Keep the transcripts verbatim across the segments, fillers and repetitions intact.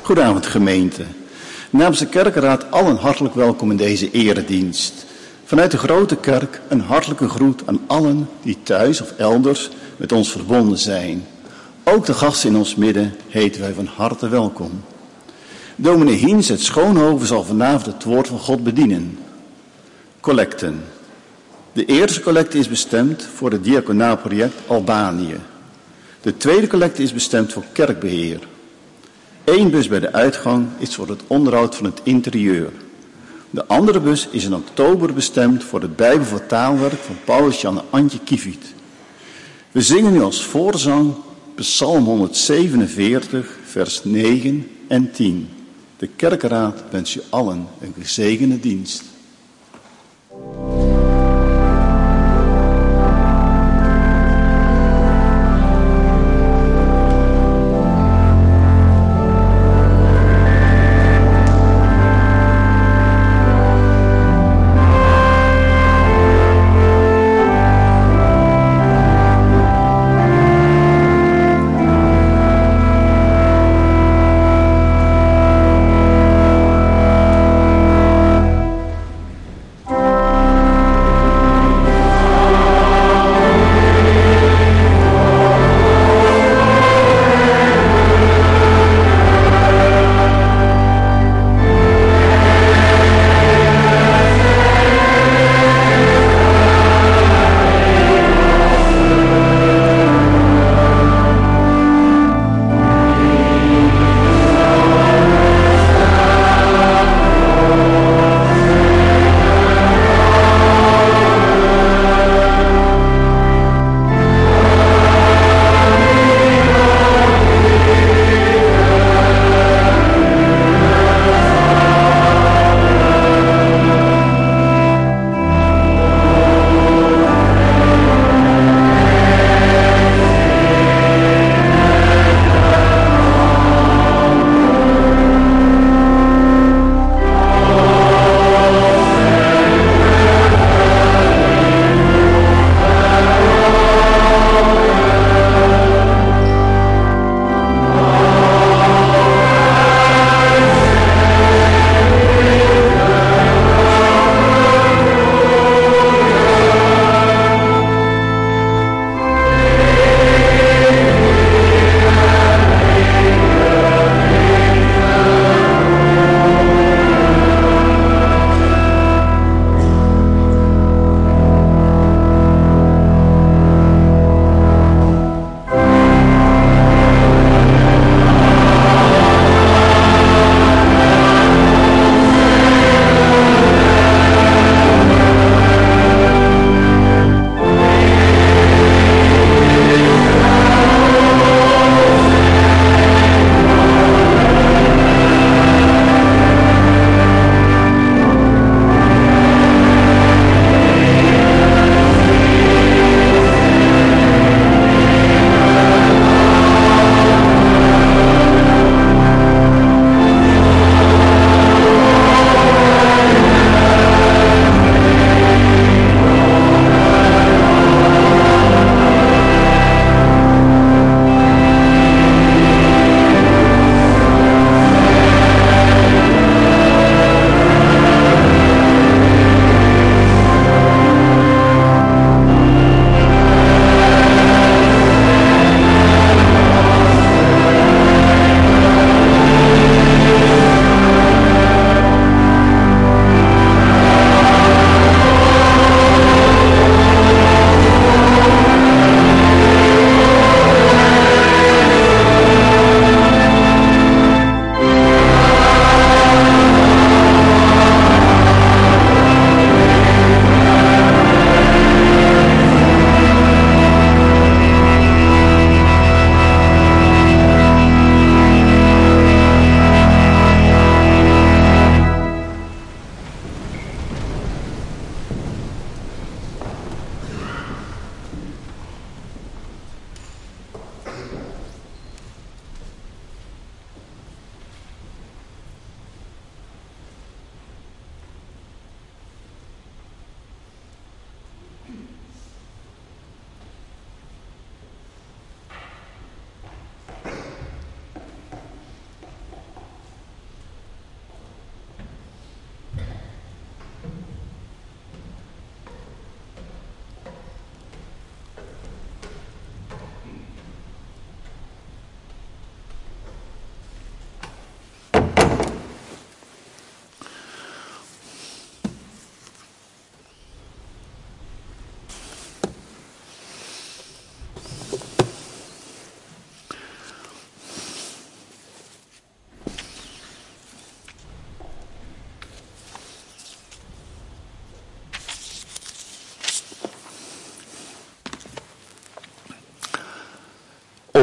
Goedenavond gemeente. Namens de kerkenraad allen hartelijk welkom in deze eredienst. Vanuit de grote kerk een hartelijke groet aan allen die thuis of elders met ons verbonden zijn. Ook de gasten in ons midden heten wij van harte welkom. Dominee Hiens uit Schoonhoven zal vanavond het woord van God bedienen. Collecten. De eerste collecte is bestemd voor het diaconaal project Albanië. De tweede collecte is bestemd voor kerkbeheer. Eén bus bij de uitgang is voor het onderhoud van het interieur. De andere bus is in oktober bestemd voor het Bijbelvertaalwerk van Paulus Jan en Antje Kieviet. We zingen nu als voorzang Psalm honderdzevenenveertig, vers negen en tien. De kerkenraad wens u allen een gezegende dienst.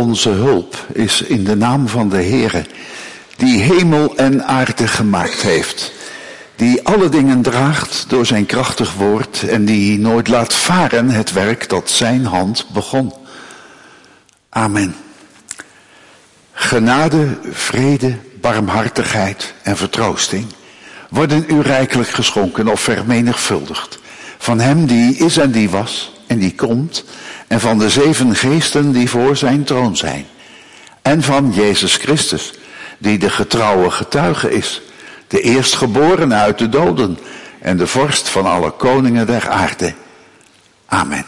onze hulp is in de naam van de Heere, die hemel en aarde gemaakt heeft, die alle dingen draagt door zijn krachtig woord en die nooit laat varen het werk dat zijn hand begon. Amen. Genade, vrede, barmhartigheid en vertroosting worden u rijkelijk geschonken of vermenigvuldigd van hem die is en die was en die komt, en van de zeven geesten die voor zijn troon zijn, en van Jezus Christus, die de getrouwe getuige is, de eerstgeborene uit de doden en de vorst van alle koningen der aarde. Amen.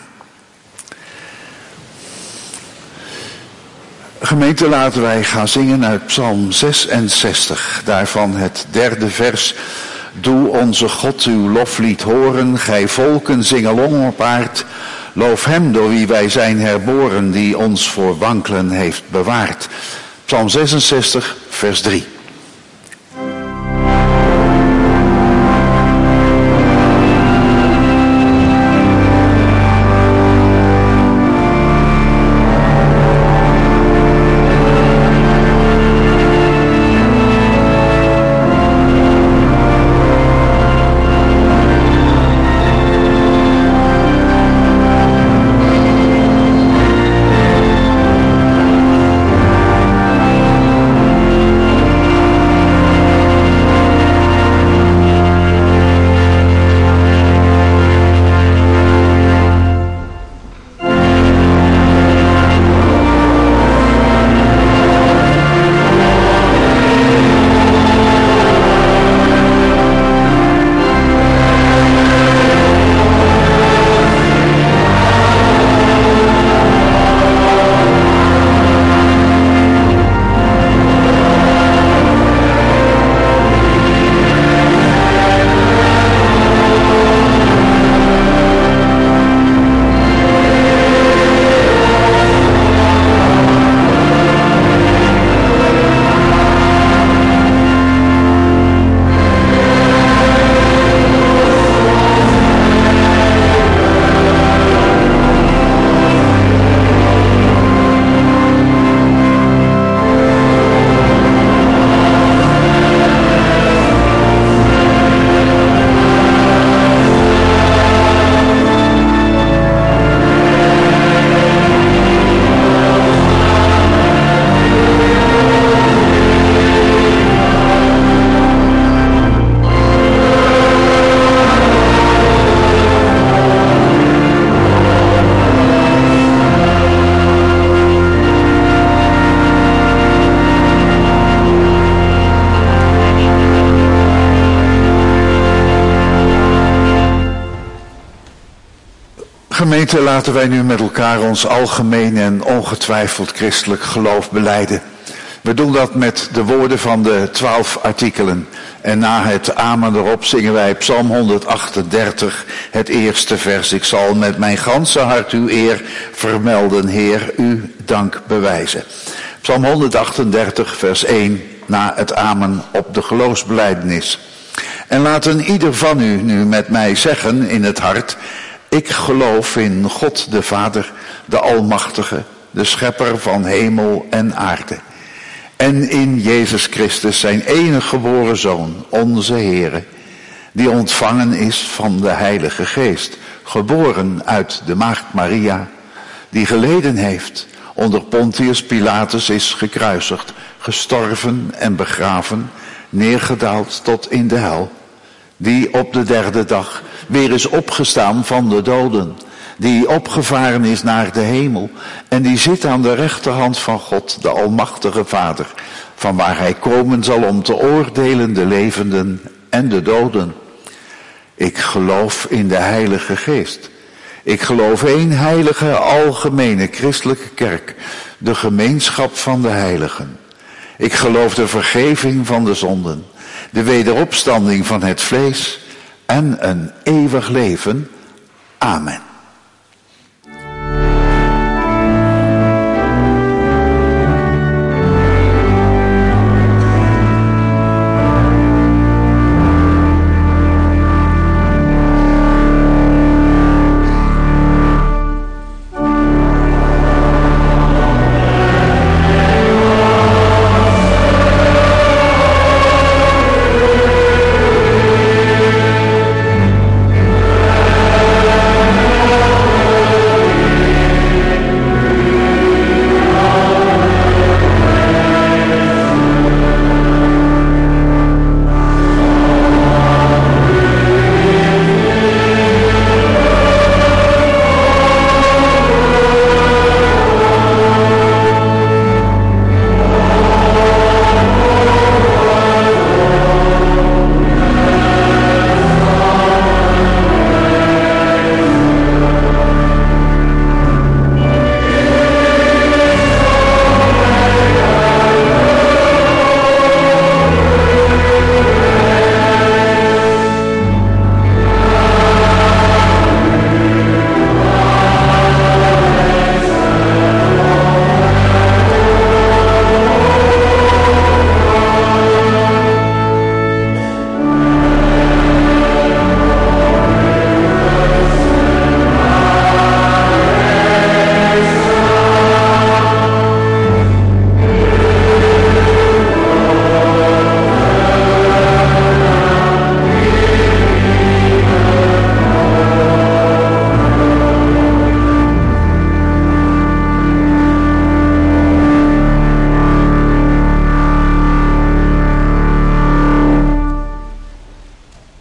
Gemeente, laten wij gaan zingen uit Psalm zesenzestig, daarvan het derde vers. Doe onze God uw loflied horen, gij volken zing along op aard. Loof hem door wie wij zijn herboren, die ons voor wankelen heeft bewaard. Psalm zesenzestig, vers drie. Gemeente, laten wij nu met elkaar ons algemeen en ongetwijfeld christelijk geloof belijden. We doen dat met de woorden van de twaalf artikelen. En na het amen erop zingen wij Psalm honderdachtendertig, het eerste vers. Ik zal met mijn ganse hart uw eer vermelden, Heer, uw dank bewijzen. Psalm honderdachtendertig, vers één, na het amen op de geloofsbelijdenis. En laten ieder van u nu met mij zeggen in het hart: ik geloof in God de Vader, de Almachtige, de Schepper van hemel en aarde. En in Jezus Christus, zijn enige geboren Zoon, onze Heere, die ontvangen is van de Heilige Geest, geboren uit de Maagd Maria, die geleden heeft, onder Pontius Pilatus is gekruisigd, gestorven en begraven, neergedaald tot in de hel, die op de derde dag weer is opgestaan van de doden, die opgevaren is naar de hemel en die zit aan de rechterhand van God, de Almachtige Vader, van waar hij komen zal om te oordelen de levenden en de doden. Ik geloof in de Heilige Geest. Ik geloof één heilige, algemene, christelijke kerk, de gemeenschap van de heiligen. Ik geloof de vergeving van de zonden, de wederopstanding van het vlees en een eeuwig leven. Amen.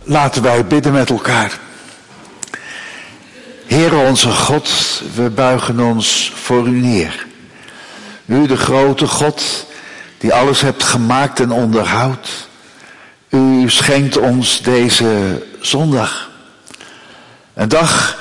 Laten wij bidden met elkaar. Heere onze God, we buigen ons voor u neer. U de grote God, die alles hebt gemaakt en onderhoudt. U schenkt ons deze zondag. Een dag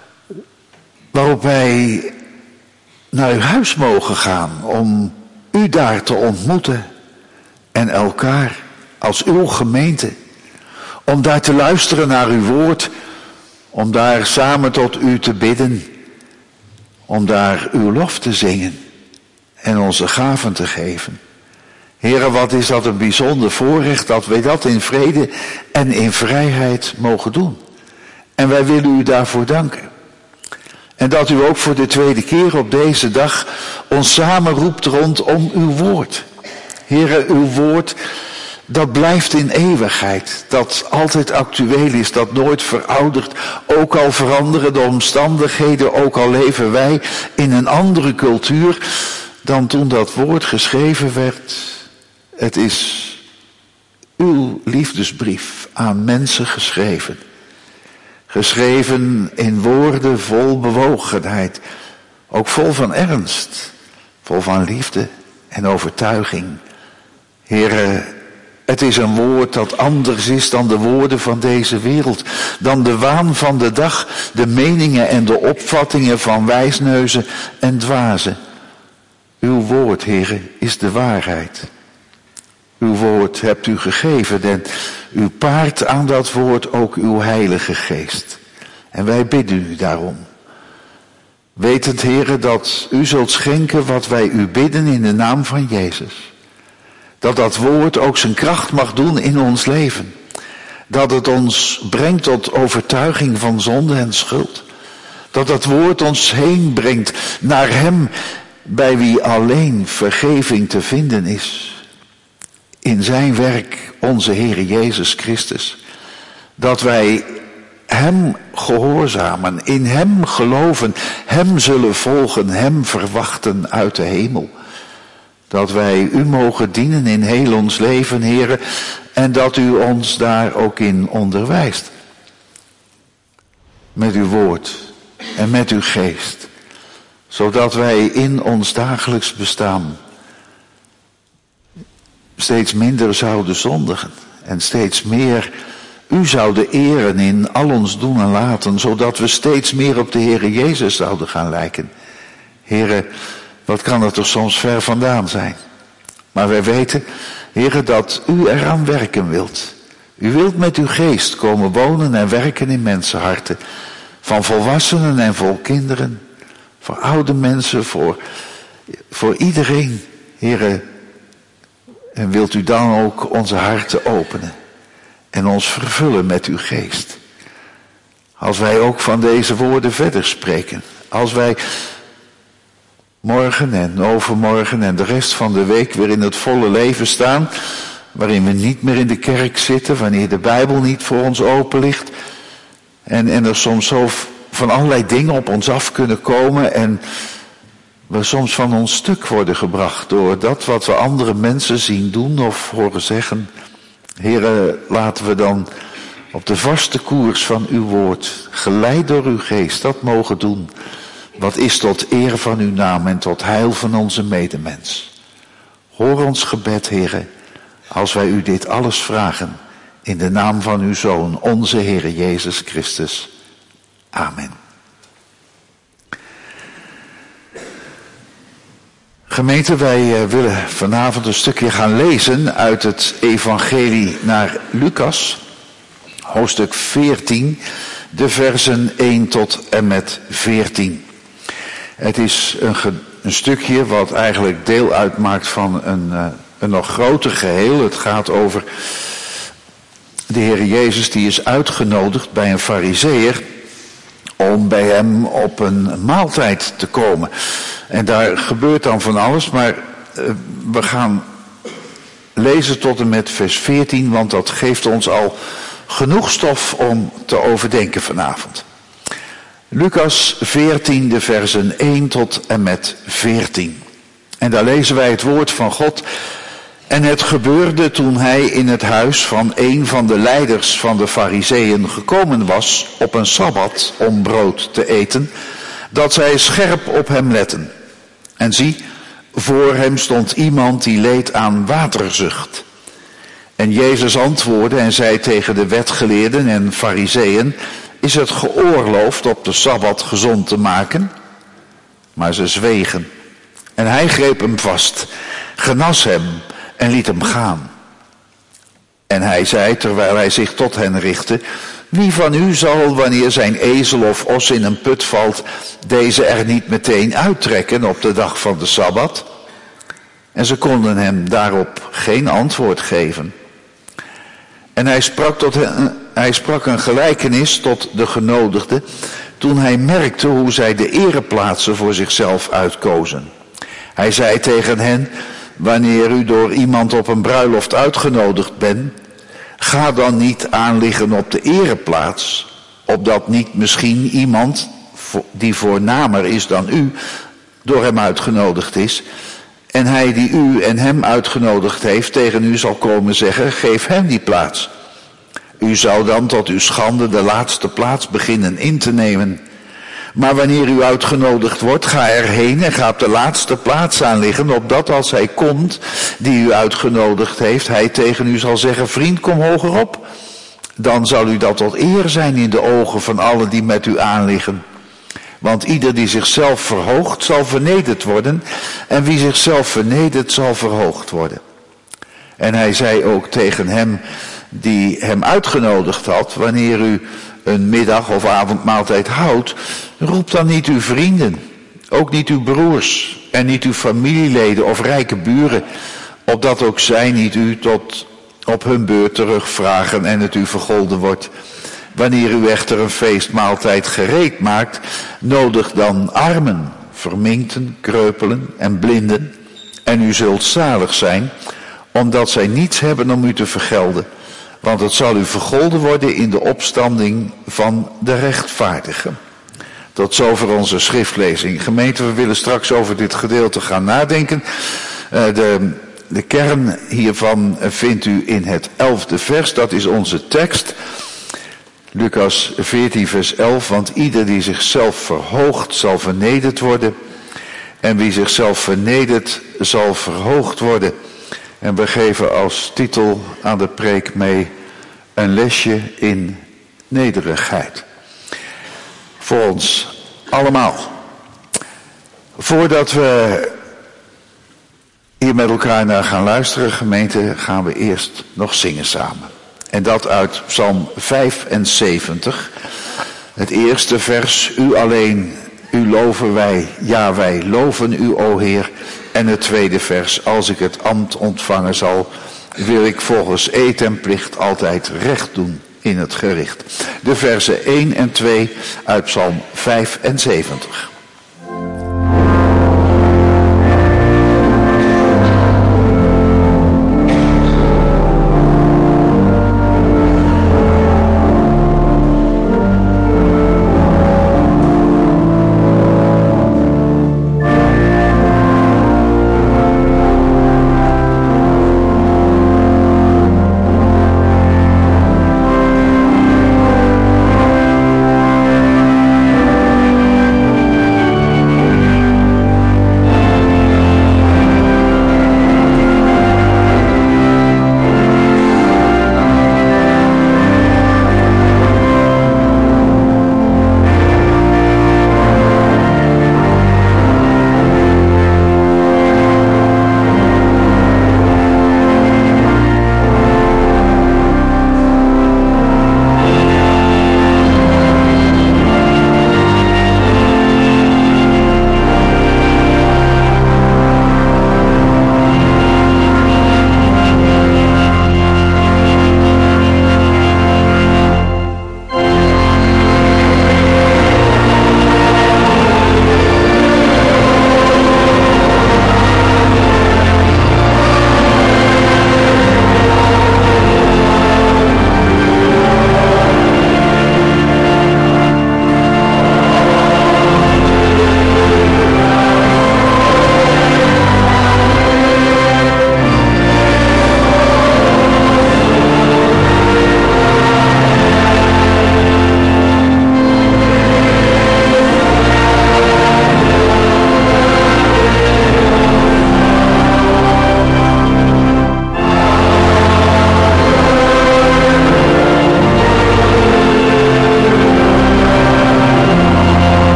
waarop wij naar uw huis mogen gaan om u daar te ontmoeten en elkaar als uw gemeente. Om daar te luisteren naar uw woord, om daar samen tot u te bidden, om daar uw lof te zingen en onze gaven te geven. Heere, wat is dat een bijzonder voorrecht dat wij dat in vrede en in vrijheid mogen doen. En wij willen u daarvoor danken. En dat u ook voor de tweede keer op deze dag ons samenroept rondom uw woord. Heere, uw woord, dat blijft in eeuwigheid. Dat altijd actueel is, dat nooit veroudert. Ook al veranderen de omstandigheden, ook al leven wij in een andere cultuur dan toen dat woord geschreven werd. Het is uw liefdesbrief aan mensen geschreven. Geschreven in woorden vol bewogenheid. Ook vol van ernst. Vol van liefde en overtuiging. Heere, het is een woord dat anders is dan de woorden van deze wereld. Dan de waan van de dag, de meningen en de opvattingen van wijsneuzen en dwazen. Uw woord, Heere, is de waarheid. Uw woord hebt u gegeven en u paart aan dat woord ook uw Heilige Geest. En wij bidden u daarom. Wetend, Heere, dat u zult schenken wat wij u bidden in de naam van Jezus. Dat dat woord ook zijn kracht mag doen in ons leven. Dat het ons brengt tot overtuiging van zonde en schuld. Dat dat woord ons heen brengt naar hem bij wie alleen vergeving te vinden is. In zijn werk, onze Heere Jezus Christus. Dat wij hem gehoorzamen, in hem geloven, hem zullen volgen, hem verwachten uit de hemel. Dat wij u mogen dienen in heel ons leven, Heere, en dat u ons daar ook in onderwijst. Met uw woord en met uw geest. Zodat wij in ons dagelijks bestaan steeds minder zouden zondigen. En steeds meer u zouden eren in al ons doen en laten. Zodat we steeds meer op de Heere Jezus zouden gaan lijken. Heere, wat kan er toch soms ver vandaan zijn. Maar wij weten, Heere, dat u eraan werken wilt. U wilt met uw geest komen wonen en werken in mensenharten. Van volwassenen en voor kinderen. Voor oude mensen, voor, voor iedereen. Heere, en wilt u dan ook onze harten openen. En ons vervullen met uw geest. Als wij ook van deze woorden verder spreken. Als wij morgen en overmorgen en de rest van de week weer in het volle leven staan. Waarin we niet meer in de kerk zitten. Wanneer de Bijbel niet voor ons open ligt. En, en er soms zo van allerlei dingen op ons af kunnen komen. En we soms van ons stuk worden gebracht door dat wat we andere mensen zien doen of horen zeggen. Heere, laten we dan op de vaste koers van uw woord, geleid door uw geest, dat mogen doen. Wat is tot eer van uw naam en tot heil van onze medemens. Hoor ons gebed, Heere, als wij u dit alles vragen. In de naam van uw Zoon, onze Heere Jezus Christus. Amen. Gemeente, wij willen vanavond een stukje gaan lezen uit het evangelie naar Lucas. Hoofdstuk veertien, de versen één tot en met veertien. Het is een, ge, een stukje wat eigenlijk deel uitmaakt van een, uh, een nog groter geheel. Het gaat over de Heer Jezus die is uitgenodigd bij een farizeeër om bij hem op een maaltijd te komen. En daar gebeurt dan van alles, maar uh, we gaan lezen tot en met vers veertien, want dat geeft ons al genoeg stof om te overdenken vanavond. Lucas veertien, de versen één tot en met veertien. En daar lezen wij het woord van God. En het gebeurde toen hij in het huis van een van de leiders van de Farizeeën gekomen was op een sabbat om brood te eten, dat zij scherp op hem letten. En zie, voor hem stond iemand die leed aan waterzucht. En Jezus antwoordde en zei tegen de wetgeleerden en Farizeeën: is het geoorloofd op de sabbat gezond te maken? Maar ze zwegen. En hij greep hem vast, genas hem en liet hem gaan. En hij zei, terwijl hij zich tot hen richtte: wie van u zal, wanneer zijn ezel of os in een put valt, deze er niet meteen uittrekken op de dag van de Sabbat? En ze konden hem daarop geen antwoord geven. En hij sprak, tot hen, hij sprak een gelijkenis tot de genodigden, toen hij merkte hoe zij de ereplaatsen voor zichzelf uitkozen. Hij zei tegen hen: wanneer u door iemand op een bruiloft uitgenodigd bent, ga dan niet aanliggen op de ereplaats, opdat niet misschien iemand die voornamer is dan u door hem uitgenodigd is, en hij die u en hem uitgenodigd heeft tegen u zal komen zeggen: geef hem die plaats. U zou dan tot uw schande de laatste plaats beginnen in te nemen. Maar wanneer u uitgenodigd wordt, ga erheen en ga op de laatste plaats aanliggen, opdat als hij komt die u uitgenodigd heeft, hij tegen u zal zeggen: vriend, kom hoger op. Dan zal u dat tot eer zijn in de ogen van allen die met u aanliggen. Want ieder die zichzelf verhoogt, zal vernederd worden, en wie zichzelf vernedert, zal verhoogd worden. En hij zei ook tegen hem die hem uitgenodigd had: wanneer u een middag- of avondmaaltijd houdt, roep dan niet uw vrienden, ook niet uw broers en niet uw familieleden of rijke buren, opdat ook zij niet u tot op hun beurt terugvragen en het u vergolden wordt. Wanneer u echter een feestmaaltijd gereed maakt, nodig dan armen, verminkten, kreupelen en blinden, en u zult zalig zijn, omdat zij niets hebben om u te vergelden. Want het zal u vergolden worden in de opstanding van de rechtvaardigen. Tot zover onze schriftlezing. Gemeente, we willen straks over dit gedeelte gaan nadenken. Uh, de, de kern hiervan vindt u in het elfde vers. Dat is onze tekst. Lucas veertien vers elf. Want ieder die zichzelf verhoogt zal vernederd worden. En wie zichzelf vernedert zal verhoogd worden. En we geven als titel aan de preek mee: een lesje in nederigheid. Voor ons allemaal. Voordat we hier met elkaar naar gaan luisteren, gemeente, gaan we eerst nog zingen samen. En dat uit Psalm vijfenzeventig. Het eerste vers: u alleen, u loven wij, ja wij loven u, o Heer. En het tweede vers: als ik het ambt ontvangen zal, wil ik volgens eed en plicht altijd recht doen in het gericht. De versen één en twee uit Psalm vijfenzeventig. Thank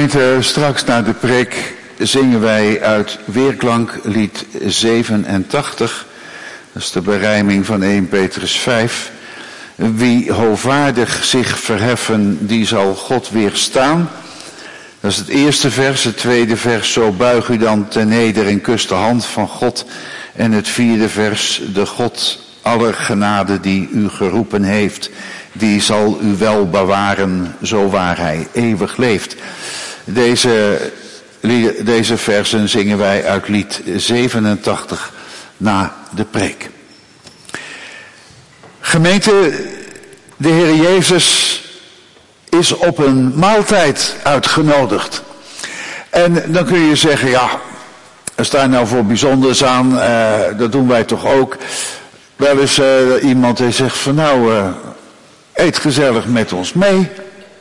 Gemeente, straks na de preek zingen wij uit Weerklank lied zevenentachtig. Dat is de berijming van eerste Petrus vijf. Wie hoogwaardig zich verheffen, die zal God weerstaan. Dat is het eerste vers. Het tweede vers, zo buig u dan ten neder en kus de hand van God. En het vierde vers, de God aller genade die u geroepen heeft, die zal u wel bewaren, zo waar hij eeuwig leeft. Deze, deze versen zingen wij uit lied zevenentachtig na de preek. Gemeente, de Heer Jezus is op een maaltijd uitgenodigd. En dan kun je zeggen, ja, er staat nou voor bijzonders aan, uh, dat doen wij toch ook. Wel eens uh, iemand die zegt van nou, uh, eet gezellig met ons mee.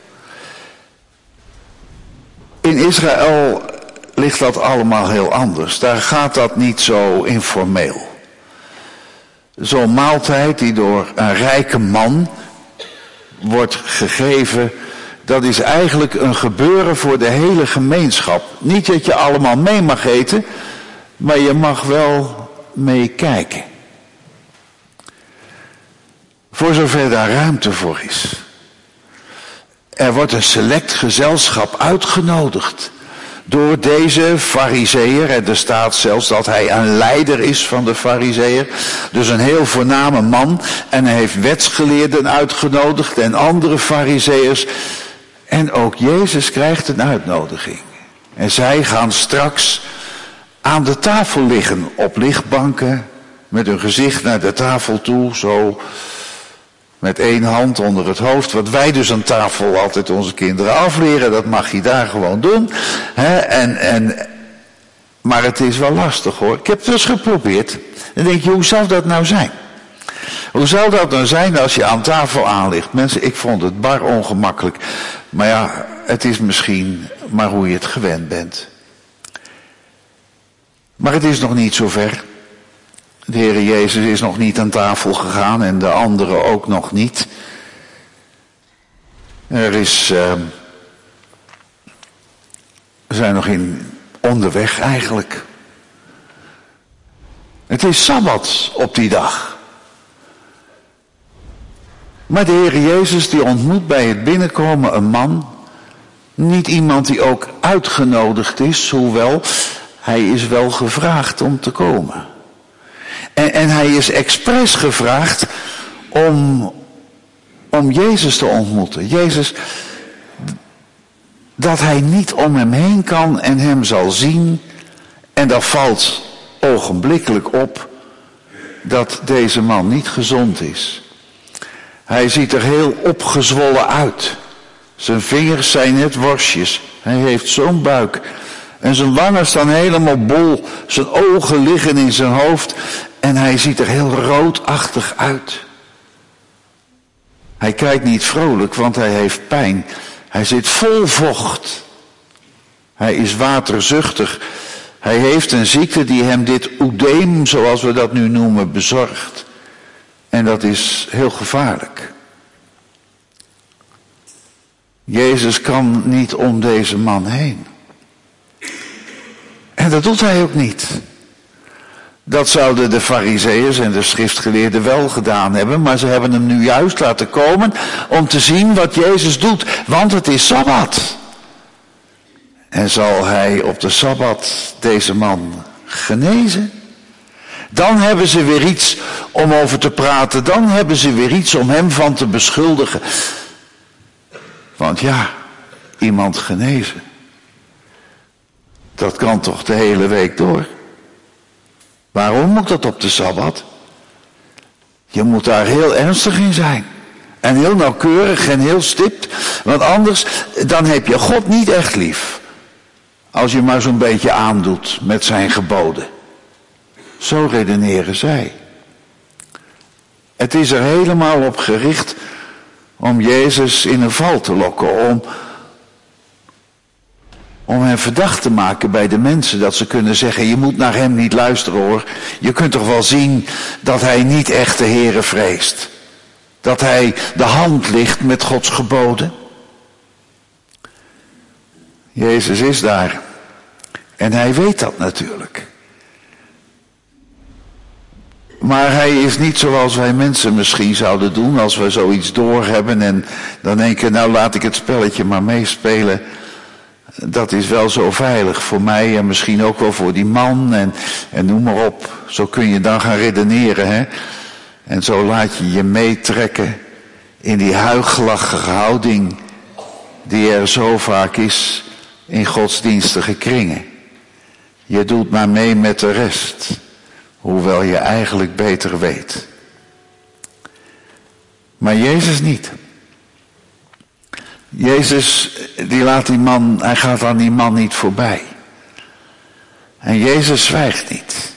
In Israël ligt dat allemaal heel anders. Daar gaat dat niet zo informeel. Zo'n maaltijd die door een rijke man wordt gegeven, dat is eigenlijk een gebeuren voor de hele gemeenschap. Niet dat je allemaal mee mag eten, maar je mag wel meekijken. Voor zover daar ruimte voor is. Er wordt een select gezelschap uitgenodigd door deze farizeeër. En er staat zelfs dat hij een leider is van de farizeeër. Dus een heel voorname man. En hij heeft wetsgeleerden uitgenodigd en andere farizeeërs. En ook Jezus krijgt een uitnodiging. En zij gaan straks aan de tafel liggen op lichtbanken. Met hun gezicht naar de tafel toe, zo met één hand onder het hoofd. Wat wij dus aan tafel altijd onze kinderen afleren, dat mag je daar gewoon doen. He, en, en, maar het is wel lastig hoor. Ik heb het dus geprobeerd. Dan denk je, hoe zou dat nou zijn? Hoe zou dat nou zijn als je aan tafel aanligt? Mensen, ik vond het bar ongemakkelijk. Maar ja, het is misschien maar hoe je het gewend bent. Maar het is nog niet zo ver. De Heer Jezus is nog niet aan tafel gegaan en de anderen ook nog niet. Er is, uh, we zijn nog in onderweg eigenlijk. Het is Sabbat op die dag. Maar de Heer Jezus die ontmoet bij het binnenkomen een man. Niet iemand die ook uitgenodigd is, hoewel hij is wel gevraagd om te komen. En, en hij is expres gevraagd om, om Jezus te ontmoeten. Jezus, dat hij niet om hem heen kan en hem zal zien. En dat valt ogenblikkelijk op dat deze man niet gezond is. Hij ziet er heel opgezwollen uit. Zijn vingers zijn net worstjes. Hij heeft zo'n buik. En zijn wangen staan helemaal bol. Zijn ogen liggen in zijn hoofd. En hij ziet er heel roodachtig uit. Hij kijkt niet vrolijk, want hij heeft pijn. Hij zit vol vocht. Hij is waterzuchtig. Hij heeft een ziekte die hem dit oedeem, zoals we dat nu noemen, bezorgt. En dat is heel gevaarlijk. Jezus kan niet om deze man heen. En dat doet hij ook niet. Dat zouden de farizeeërs en de schriftgeleerden wel gedaan hebben, maar ze hebben hem nu juist laten komen om te zien wat Jezus doet, want het is Sabbat. En zal hij op de Sabbat deze man genezen? Dan hebben ze weer iets om over te praten, dan hebben ze weer iets om hem van te beschuldigen. Want ja, iemand genezen, dat kan toch de hele week door? Waarom moet dat op de Sabbat? Je moet daar heel ernstig in zijn. En heel nauwkeurig en heel stipt. Want anders, dan heb je God niet echt lief. Als je maar zo'n beetje aandoet met zijn geboden. Zo redeneren zij. Het is er helemaal op gericht om Jezus in een val te lokken. Om, om hem verdacht te maken bij de mensen. Dat ze kunnen zeggen, je moet naar hem niet luisteren hoor. Je kunt toch wel zien dat hij niet echt de Heere vreest. Dat hij de hand ligt met Gods geboden. Jezus is daar. En hij weet dat natuurlijk. Maar hij is niet zoals wij mensen misschien zouden doen als we zoiets doorhebben en dan denken, nou laat ik het spelletje maar meespelen. Dat is wel zo veilig voor mij en misschien ook wel voor die man en, en noem maar op. Zo kun je dan gaan redeneren, hè. En zo laat je je meetrekken in die huichelachtige houding die er zo vaak is in godsdienstige kringen. Je doet maar mee met de rest, hoewel je eigenlijk beter weet. Maar Jezus niet. Jezus, die laat die man, hij gaat aan die man niet voorbij. En Jezus zwijgt niet.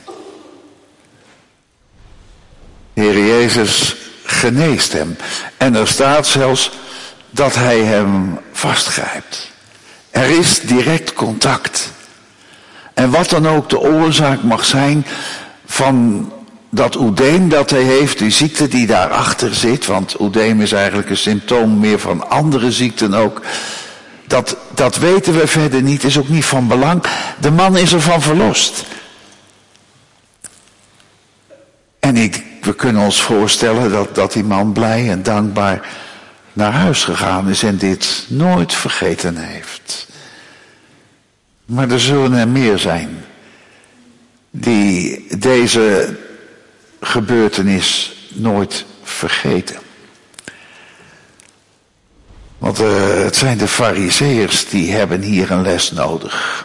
De Heer Jezus geneest hem. En er staat zelfs dat hij hem vastgrijpt. Er is direct contact. En wat dan ook de oorzaak mag zijn van dat oedeem dat hij heeft, die ziekte die daarachter zit, want oedeem is eigenlijk een symptoom meer van andere ziekten ook. Dat, dat weten we verder niet, is ook niet van belang. De man is ervan verlost. En ik, we kunnen ons voorstellen dat, dat die man blij en dankbaar naar huis gegaan is en dit nooit vergeten heeft. Maar er zullen er meer zijn die deze gebeurtenis nooit vergeten. Want uh, het zijn de Farizeeërs die hebben hier een les nodig.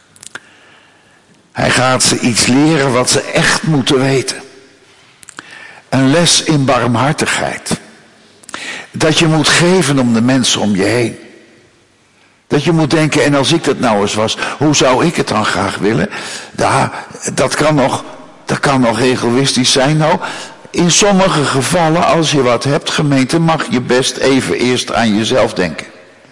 Hij gaat ze iets leren wat ze echt moeten weten. Een les in barmhartigheid. Dat je moet geven om de mensen om je heen. Dat je moet denken, en als ik dat nou eens was, hoe zou ik het dan graag willen? Ja, dat kan nog, dat kan nog egoïstisch zijn. Nou, in sommige gevallen, als je wat hebt, gemeente, mag je best even eerst aan jezelf denken.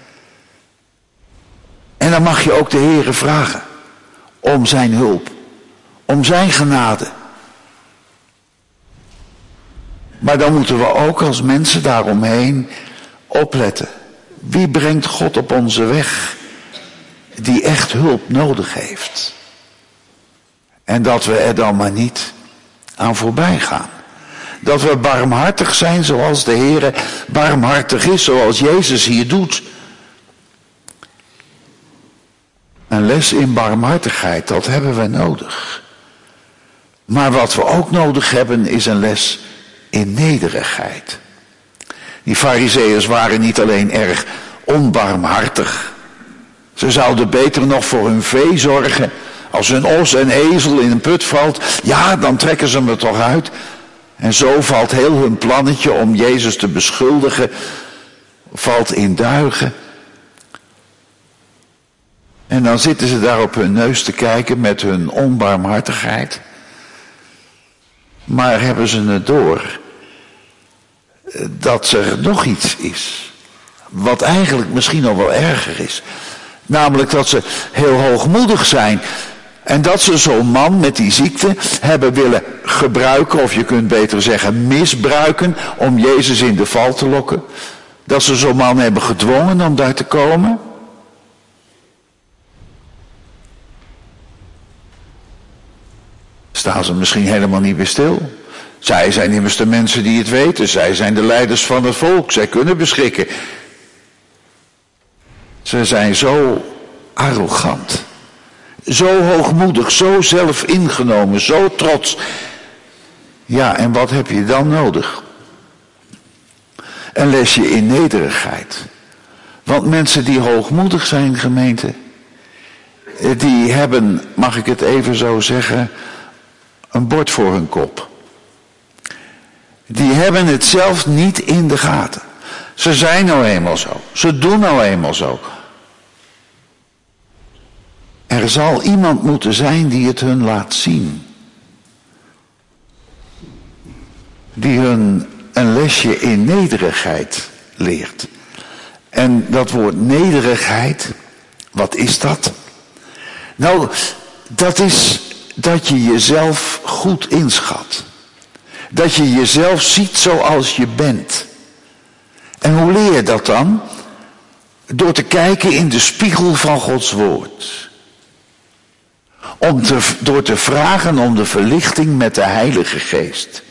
En dan mag je ook de Heere vragen om zijn hulp, om zijn genade. Maar dan moeten we ook als mensen daaromheen opletten. Wie brengt God op onze weg die echt hulp nodig heeft? En dat we er dan maar niet aan voorbij gaan. Dat we barmhartig zijn zoals de Heere barmhartig is, zoals Jezus hier doet. Een les in barmhartigheid, dat hebben we nodig. Maar wat we ook nodig hebben is een les in nederigheid. Die Farizeeërs waren niet alleen erg onbarmhartig. Ze zouden beter nog voor hun vee zorgen. Als een os en ezel in een put valt, ja, dan trekken ze hem er toch uit. En zo valt heel hun plannetje om Jezus te beschuldigen, valt in duigen. En dan zitten ze daar op hun neus te kijken met hun onbarmhartigheid. Maar hebben ze het door dat er nog iets is, wat eigenlijk misschien nog wel erger is. Namelijk dat ze heel hoogmoedig zijn. En dat ze zo'n man met die ziekte hebben willen gebruiken, of je kunt beter zeggen misbruiken, om Jezus in de val te lokken. Dat ze zo'n man hebben gedwongen om daar te komen. Staan ze misschien helemaal niet bij stil. Zij zijn immers de mensen die het weten. Zij zijn de leiders van het volk. Zij kunnen beschikken. Ze zijn zo arrogant. Zo hoogmoedig. Zo zelfingenomen. Zo trots. Ja, en wat heb je dan nodig? Een lesje in nederigheid. Want mensen die hoogmoedig zijn, gemeente, die hebben, mag ik het even zo zeggen, een bord voor hun kop. Die hebben het zelf niet in de gaten. Ze zijn nou eenmaal zo. Ze doen nou eenmaal zo. Er zal iemand moeten zijn die het hun laat zien. Die hun een lesje in nederigheid leert. En dat woord nederigheid, wat is dat? Nou, dat is dat je jezelf goed inschat. Dat je jezelf ziet zoals je bent. En hoe leer je dat dan? door te kijken in de spiegel van Gods woord. Om te, door te vragen om de verlichting met de Heilige Geest.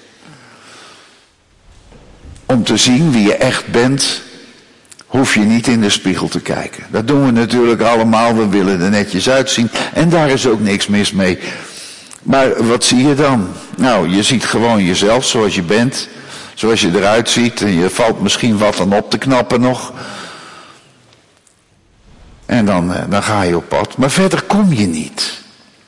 Om te zien wie je echt bent, hoef je niet in de spiegel te kijken. Dat doen we natuurlijk allemaal, we willen er netjes uitzien. En daar is ook niks mis mee. Maar wat zie je dan? Nou, je ziet gewoon jezelf zoals je bent. Zoals je eruit ziet. En je valt misschien wat aan op te knappen nog. En dan, dan ga je op pad. Maar verder kom je niet.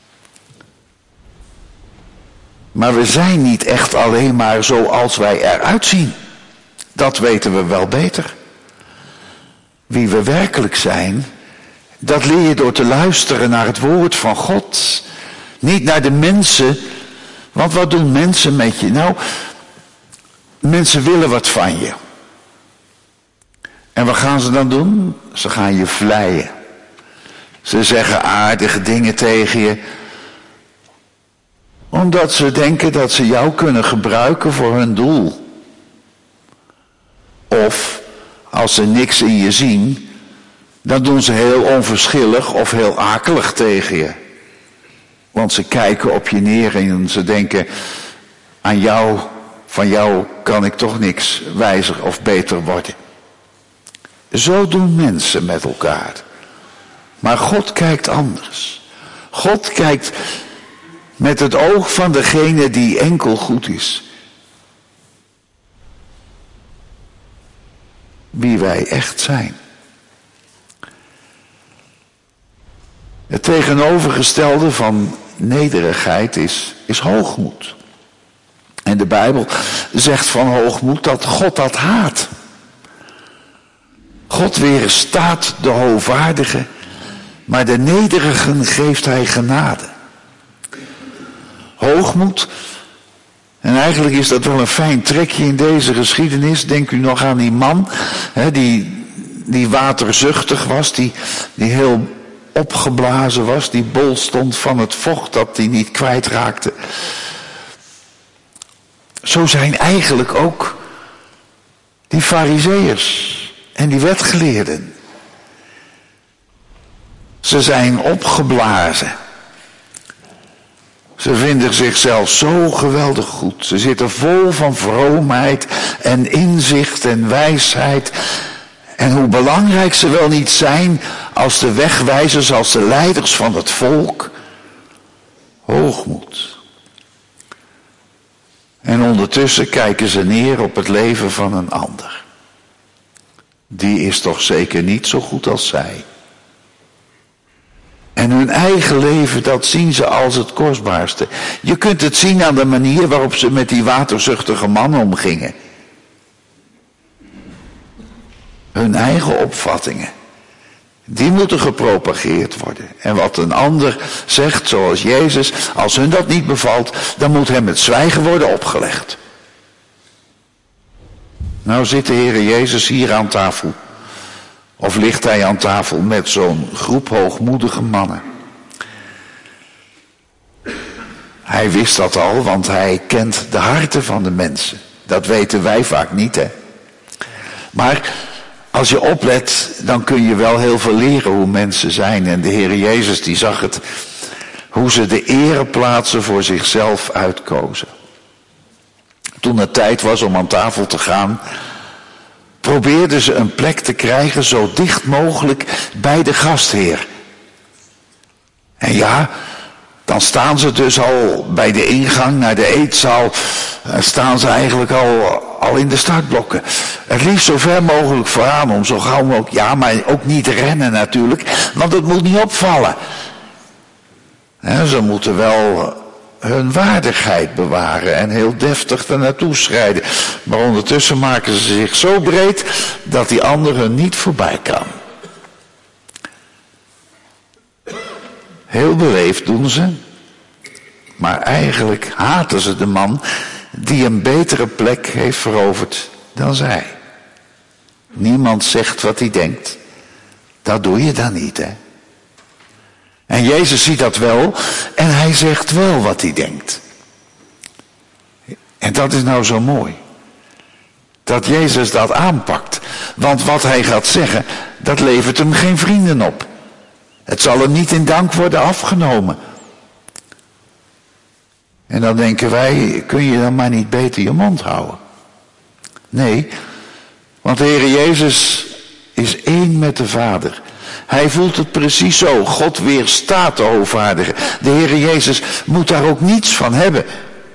Maar we zijn niet echt alleen maar zoals wij eruit zien. Dat weten we wel beter. Wie we werkelijk zijn, dat leer je door te luisteren naar het woord van God. Niet naar de mensen. Want wat doen mensen met je? Nou, mensen willen wat van je. En wat gaan ze dan doen? Ze gaan je vleien. Ze zeggen aardige dingen tegen je. Omdat ze denken dat ze jou kunnen gebruiken voor hun doel. Of, als ze niks in je zien, dan doen ze heel onverschillig of heel akelig tegen je. Want ze kijken op je neer en ze denken, aan jou, van jou kan ik toch niks wijzer of beter worden. Zo doen mensen met elkaar. Maar God kijkt anders. God kijkt met het oog van degene die enkel goed is. Wie wij echt zijn. Het tegenovergestelde van nederigheid is, is hoogmoed. En de Bijbel zegt van hoogmoed dat God dat haat. God weerstaat de hoogvaardigen, maar de nederigen geeft hij genade. Hoogmoed, en eigenlijk is dat wel een fijn trekje in deze geschiedenis. Denk u nog aan die man, hè, die, die waterzuchtig was, die, die heel opgeblazen was, die bol stond van het vocht dat hij niet kwijtraakte. Zo zijn eigenlijk ook die farizeeërs en die wetgeleerden. Ze zijn opgeblazen. Ze vinden zichzelf zo geweldig goed. Ze zitten vol van vroomheid en inzicht en wijsheid. En hoe belangrijk ze wel niet zijn als de wegwijzers, als de leiders van het volk. Hoogmoed. En ondertussen kijken ze neer op het leven van een ander. Die is toch zeker niet zo goed als zij. En hun eigen leven, dat zien ze als het kostbaarste. Je kunt het zien aan de manier waarop ze met die waterzuchtige man omgingen. Hun eigen opvattingen. Die moeten gepropageerd worden. En wat een ander zegt, zoals Jezus, als hun dat niet bevalt, dan moet hem het zwijgen worden opgelegd. Nou zit de Heere Jezus hier aan tafel. Of ligt hij aan tafel met zo'n groep hoogmoedige mannen. Hij wist dat al, want hij kent de harten van de mensen. Dat weten wij vaak niet, hè. Maar als je oplet, dan kun je wel heel veel leren hoe mensen zijn. En de Heere Jezus die zag het, hoe ze de ereplaatsen voor zichzelf uitkozen. Toen het tijd was om aan tafel te gaan, probeerden ze een plek te krijgen zo dicht mogelijk bij de gastheer. En ja, dan staan ze dus al bij de ingang naar de eetzaal, staan ze eigenlijk al, al in de startblokken. Het liefst zo ver mogelijk vooraan om zo gauw mogelijk, ja, maar ook niet rennen natuurlijk, want het moet niet opvallen. Ja, ze moeten wel hun waardigheid bewaren en heel deftig er naartoe schrijden. Maar ondertussen maken ze zich zo breed dat die anderen niet voorbij kan. Heel beleefd doen ze, maar eigenlijk haten ze de man die een betere plek heeft veroverd dan zij. Niemand zegt wat hij denkt. Dat doe je dan niet, hè. En Jezus ziet dat wel en hij zegt wel wat hij denkt. En dat is nou zo mooi. dat Jezus dat aanpakt. Want wat hij gaat zeggen, dat levert hem geen vrienden op. Het zal hem niet in dank worden afgenomen. En dan denken wij, kun je dan maar niet beter je mond houden? Nee, want de Heer Jezus is één met de Vader. Hij voelt het precies zo. God weerstaat de hoogvaardige. De Heer Jezus moet daar ook niets van hebben.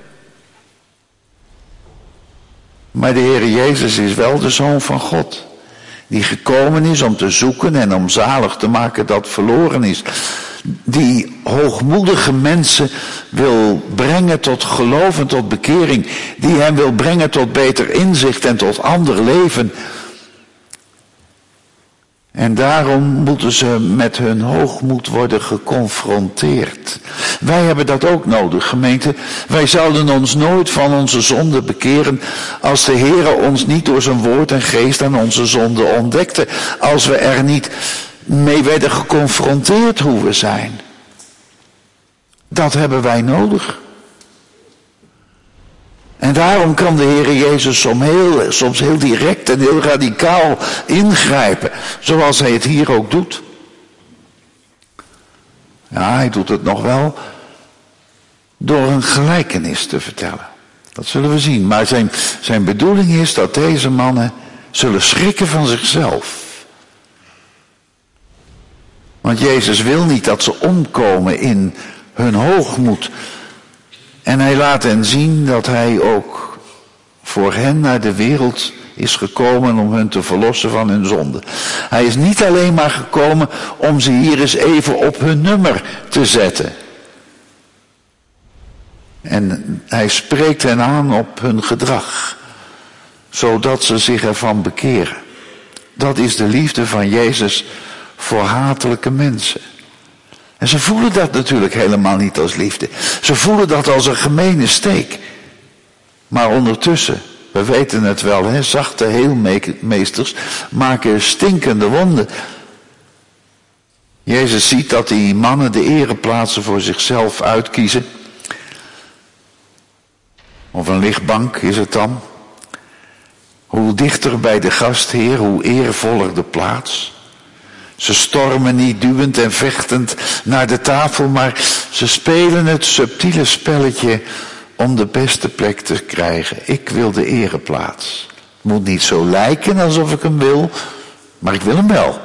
Maar de Heer Jezus is wel de Zoon van God. Die gekomen is om te zoeken en om zalig te maken dat verloren is. Die hoogmoedige mensen wil brengen tot geloof en tot bekering. Die hem wil brengen tot beter inzicht en tot ander leven. En daarom moeten ze met hun hoogmoed worden geconfronteerd. Wij hebben dat ook nodig, gemeente. Wij zouden ons nooit van onze zonde bekeren als de Heere ons niet door zijn woord en geest aan onze zonde ontdekte. Als we er niet mee werden geconfronteerd hoe we zijn. Dat hebben wij nodig. En daarom kan de Heer Jezus soms heel, soms heel direct en heel radicaal ingrijpen. Zoals hij het hier ook doet. Ja, hij doet het nog wel door een gelijkenis te vertellen. Dat zullen we zien. Maar zijn, zijn bedoeling is dat deze mannen zullen schrikken van zichzelf. Want Jezus wil niet dat ze omkomen in hun hoogmoed. En hij laat hen zien dat hij ook voor hen naar de wereld is gekomen om hen te verlossen van hun zonde. Hij is niet alleen maar gekomen om ze hier eens even op hun nummer te zetten. En hij spreekt hen aan op hun gedrag, zodat ze zich ervan bekeren. Dat is de liefde van Jezus voor hatelijke mensen. En ze voelen dat natuurlijk helemaal niet als liefde. Ze voelen dat als een gemene steek. Maar ondertussen, we weten het wel, hè, zachte heelmeesters maken stinkende wonden. Jezus ziet dat die mannen de ereplaatsen voor zichzelf uitkiezen. Of een lichtbank is het dan. Hoe dichter bij de gastheer, hoe eervoller de plaats. Ze stormen niet duwend en vechtend naar de tafel, maar ze spelen het subtiele spelletje om de beste plek te krijgen. Ik wil de ereplaats. Het moet niet zo lijken alsof ik hem wil, maar ik wil hem wel.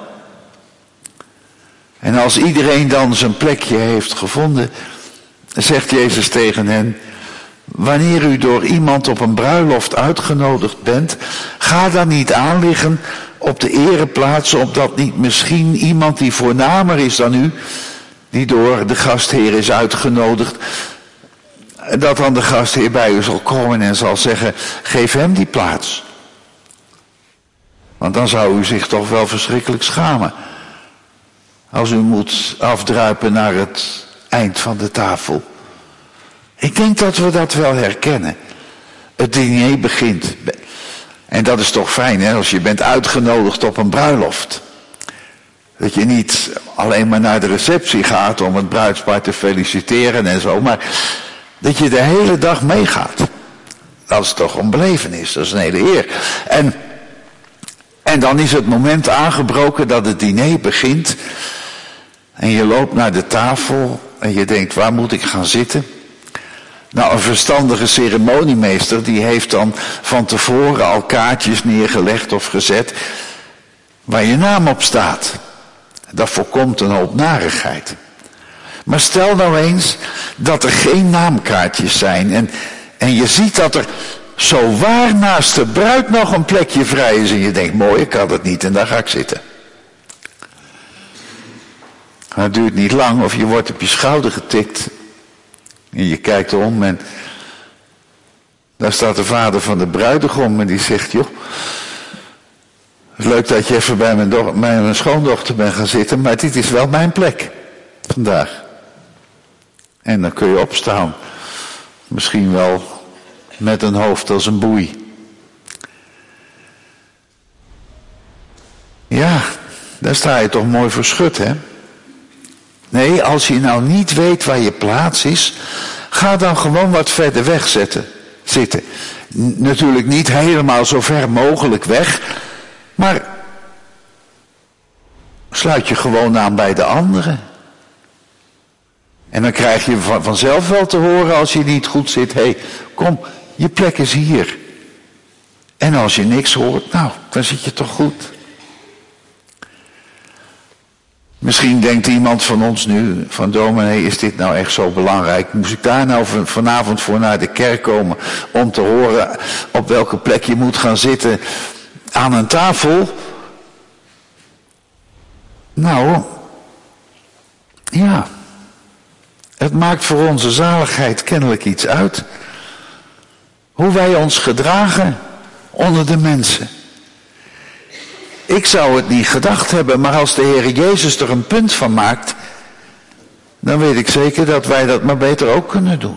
En als iedereen dan zijn plekje heeft gevonden, zegt Jezus tegen hen: wanneer u door iemand op een bruiloft uitgenodigd bent, ga dan niet aanliggen op de ereplaats, opdat niet misschien iemand die voornamer is dan u, die door de gastheer is uitgenodigd, dat dan de gastheer bij u zal komen en zal zeggen: geef hem die plaats. Want dan zou u zich toch wel verschrikkelijk schamen, als u moet afdruipen naar het eind van de tafel. Ik denk dat we dat wel herkennen. Het diner begint. En dat is toch fijn, hè, als je bent uitgenodigd op een bruiloft. Dat je niet alleen maar naar de receptie gaat om het bruidspaar te feliciteren en zo, maar dat je de hele dag meegaat. Dat is toch een belevenis, dat is een hele eer. En, en dan is het moment aangebroken dat het diner begint. En je loopt naar de tafel en je denkt: waar moet ik gaan zitten? Nou, een verstandige ceremoniemeester die heeft dan van tevoren al kaartjes neergelegd of gezet waar je naam op staat. Dat voorkomt een hoop narigheid. Maar stel nou eens dat er geen naamkaartjes zijn en, en je ziet dat er zo waar naast de bruid nog een plekje vrij is en je denkt: mooi, ik had het niet en daar ga ik zitten. Maar het duurt niet lang of je wordt op je schouder getikt. En je kijkt om en daar staat de vader van de bruidegom en die zegt: joh, het is leuk dat je even bij mijn, do- bij mijn schoondochter bent gaan zitten, maar dit is wel mijn plek vandaag. En dan kun je opstaan, misschien wel met een hoofd als een boei. Ja, daar sta je toch mooi verschut, hè? Nee, als je nou niet weet waar je plaats is, ga dan gewoon wat verder weg zitten, zitten. N- natuurlijk niet helemaal zo ver mogelijk weg, maar sluit je gewoon aan bij de anderen. En dan krijg je van, vanzelf wel te horen als je niet goed zit, hé, hey, kom, je plek is hier. En als je niks hoort, nou, dan zit je toch goed. Misschien denkt iemand van ons nu, van dominee, is dit nou echt zo belangrijk? Moest ik daar nou vanavond voor naar de kerk komen om te horen op welke plek je moet gaan zitten aan een tafel? Nou, ja, het maakt voor onze zaligheid kennelijk iets uit. Hoe wij ons gedragen onder de mensen. Ik zou het niet gedacht hebben, maar als de Heer Jezus er een punt van maakt, dan weet ik zeker dat wij dat maar beter ook kunnen doen.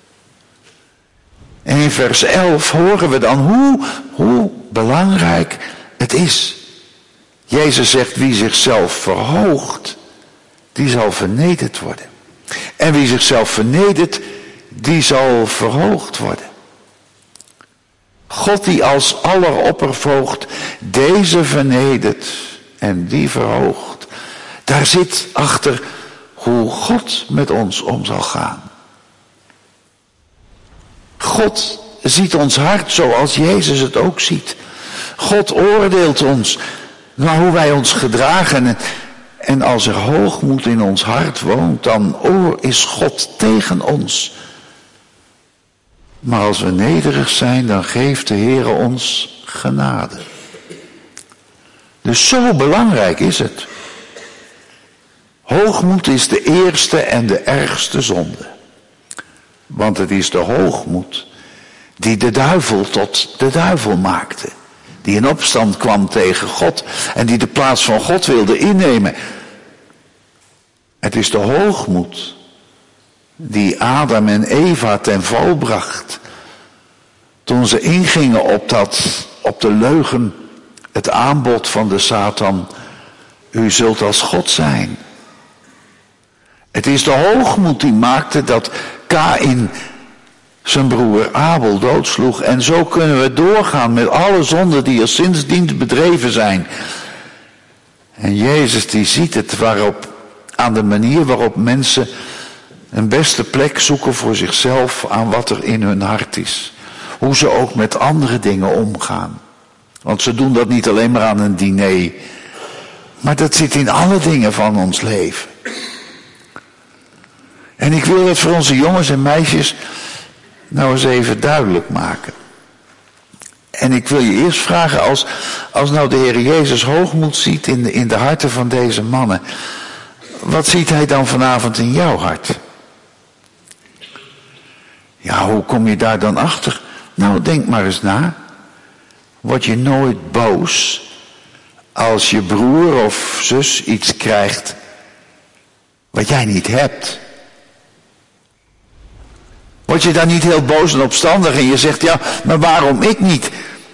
En in vers elf horen we dan hoe, hoe belangrijk het is. Jezus zegt, wie zichzelf verhoogt, die zal vernederd worden. En wie zichzelf vernedert, die zal verhoogd worden. God die als alleroppervoogd deze vernedert en die verhoogt. Daar zit achter hoe God met ons om zal gaan. God ziet ons hart zoals Jezus het ook ziet. God oordeelt ons naar hoe wij ons gedragen. En als er hoogmoed in ons hart woont, dan is God tegen ons. Maar als we nederig zijn, dan geeft de Heer ons genade. Dus zo belangrijk is het. Hoogmoed is de eerste en de ergste zonde. Want het is de hoogmoed die de duivel tot de duivel maakte. Die in opstand kwam tegen God en die de plaats van God wilde innemen. Het is de hoogmoed die Adam en Eva ten val bracht. Toen ze ingingen op dat, op de leugen, het aanbod van de Satan. U zult als God zijn. Het is de hoogmoed die maakte dat Kaïn zijn broer Abel doodsloeg. En zo kunnen we doorgaan met alle zonden die er sindsdien bedreven zijn. En Jezus die ziet het waarop, aan de manier waarop mensen een beste plek zoeken voor zichzelf aan wat er in hun hart is. Hoe ze ook met andere dingen omgaan. Want ze doen dat niet alleen maar aan een diner. Maar dat zit in alle dingen van ons leven. En ik wil dat voor onze jongens en meisjes nou eens even duidelijk maken. En ik wil je eerst vragen, als, als nou de Heer Jezus hoogmoed ziet in de, in de harten van deze mannen. Wat ziet hij dan vanavond in jouw hart? Ja, hoe kom je daar dan achter? Nou, denk maar eens na. Word je nooit boos als je broer of zus iets krijgt wat jij niet hebt? Word je dan niet heel boos en opstandig en je zegt, ja, maar waarom ik niet?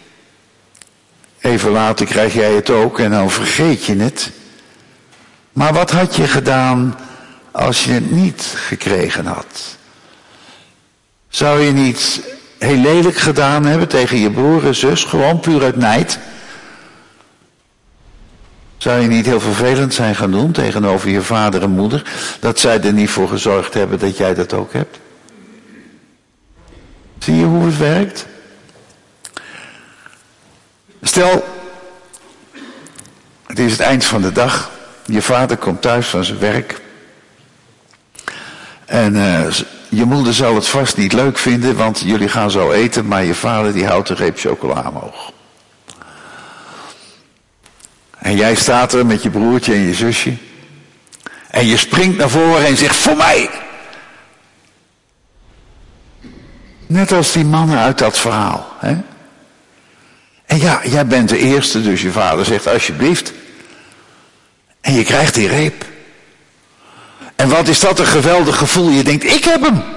Even later krijg jij het ook en dan vergeet je het. Maar wat had je gedaan als je het niet gekregen had? Zou je niet heel lelijk gedaan hebben tegen je broer en zus, gewoon puur uit nijd? Zou je niet heel vervelend zijn gaan doen tegenover je vader en moeder, dat zij er niet voor gezorgd hebben dat jij dat ook hebt? Zie je hoe het werkt? Stel, het is het eind van de dag. Je vader komt thuis van zijn werk. En uh, je moeder zal het vast niet leuk vinden, want jullie gaan zo eten, maar je vader die houdt een reep chocola omhoog. En jij staat er met je broertje en je zusje. En je springt naar voren en zegt, voor mij! Net als die mannen uit dat verhaal. Hè? En ja, jij bent de eerste, dus je vader zegt alsjeblieft. En je krijgt die reep. En wat is dat een geweldig gevoel. Je denkt, ik heb hem.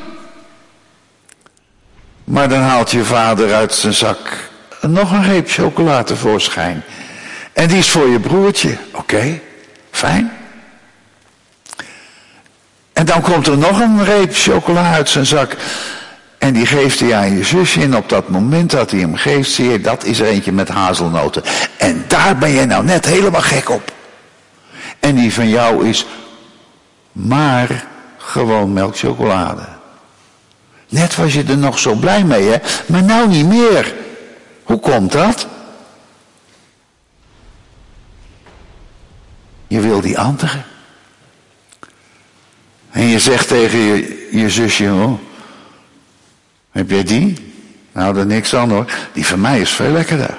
Maar dan haalt je vader uit zijn zak nog een reep chocola tevoorschijn. En die is voor je broertje. Oké, okay, fijn. En dan komt er nog een reep chocola uit zijn zak. En die geeft hij aan je zusje. En op dat moment dat hij hem geeft, zie je, dat is er eentje met hazelnoten. En daar ben je nou net helemaal gek op. En die van jou is maar gewoon melkchocolade. Net was je er nog zo blij mee, hè? Maar nou niet meer. Hoe komt dat? Je wil die andere. En je zegt tegen je, je zusje, oh, heb jij die? Nou, er niks aan hoor. Die van mij is veel lekkerder.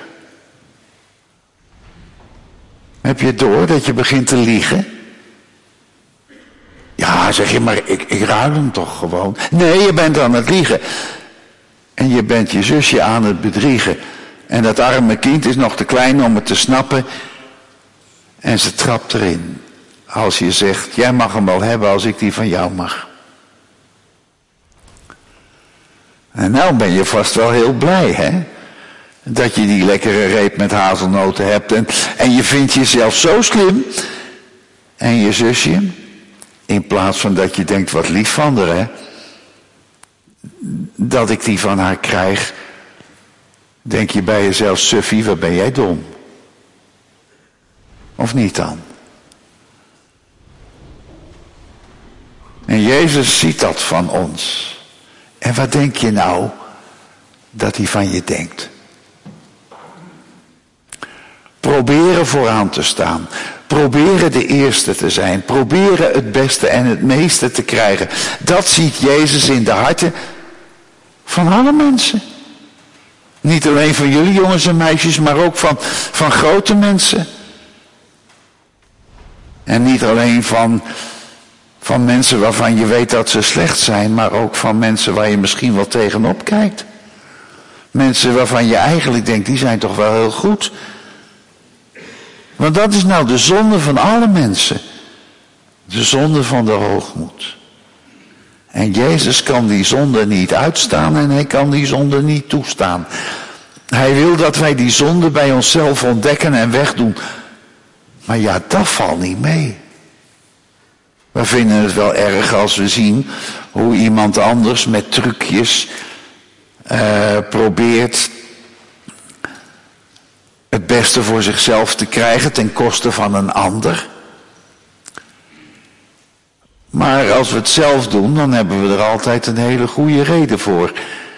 Heb je door dat je begint te liegen? Ja, zeg je, maar ik, ik ruil hem toch gewoon. Nee, je bent aan het liegen. En je bent je zusje aan het bedriegen. En dat arme kind is nog te klein om het te snappen. En ze trapt erin. Als je zegt, jij mag hem wel hebben als ik die van jou mag. En nou ben je vast wel heel blij, hè? Dat je die lekkere reep met hazelnoten hebt. En, en je vindt jezelf zo slim. En je zusje, in plaats van dat je denkt, wat lief van haar, hè? Dat ik die van haar krijg. Denk je bij jezelf, suffie, wat ben jij dom? Of niet dan? En Jezus ziet dat van ons. En wat denk je nou dat hij van je denkt? Proberen vooraan te staan. Proberen de eerste te zijn. Proberen het beste en het meeste te krijgen. Dat ziet Jezus in de harten van alle mensen. Niet alleen van jullie jongens en meisjes, maar ook van, van grote mensen. En niet alleen van, van mensen waarvan je weet dat ze slecht zijn, maar ook van mensen waar je misschien wel tegenop kijkt. Mensen waarvan je eigenlijk denkt, die zijn toch wel heel goed. Want dat is nou de zonde van alle mensen. De zonde van de hoogmoed. En Jezus kan die zonde niet uitstaan en hij kan die zonde niet toestaan. Hij wil dat wij die zonde bij onszelf ontdekken en wegdoen. Maar ja, dat valt niet mee. We vinden het wel erg als we zien hoe iemand anders met trucjes uh, probeert het beste voor zichzelf te krijgen ten koste van een ander. Maar als we het zelf doen, dan hebben we er altijd een hele goede reden voor.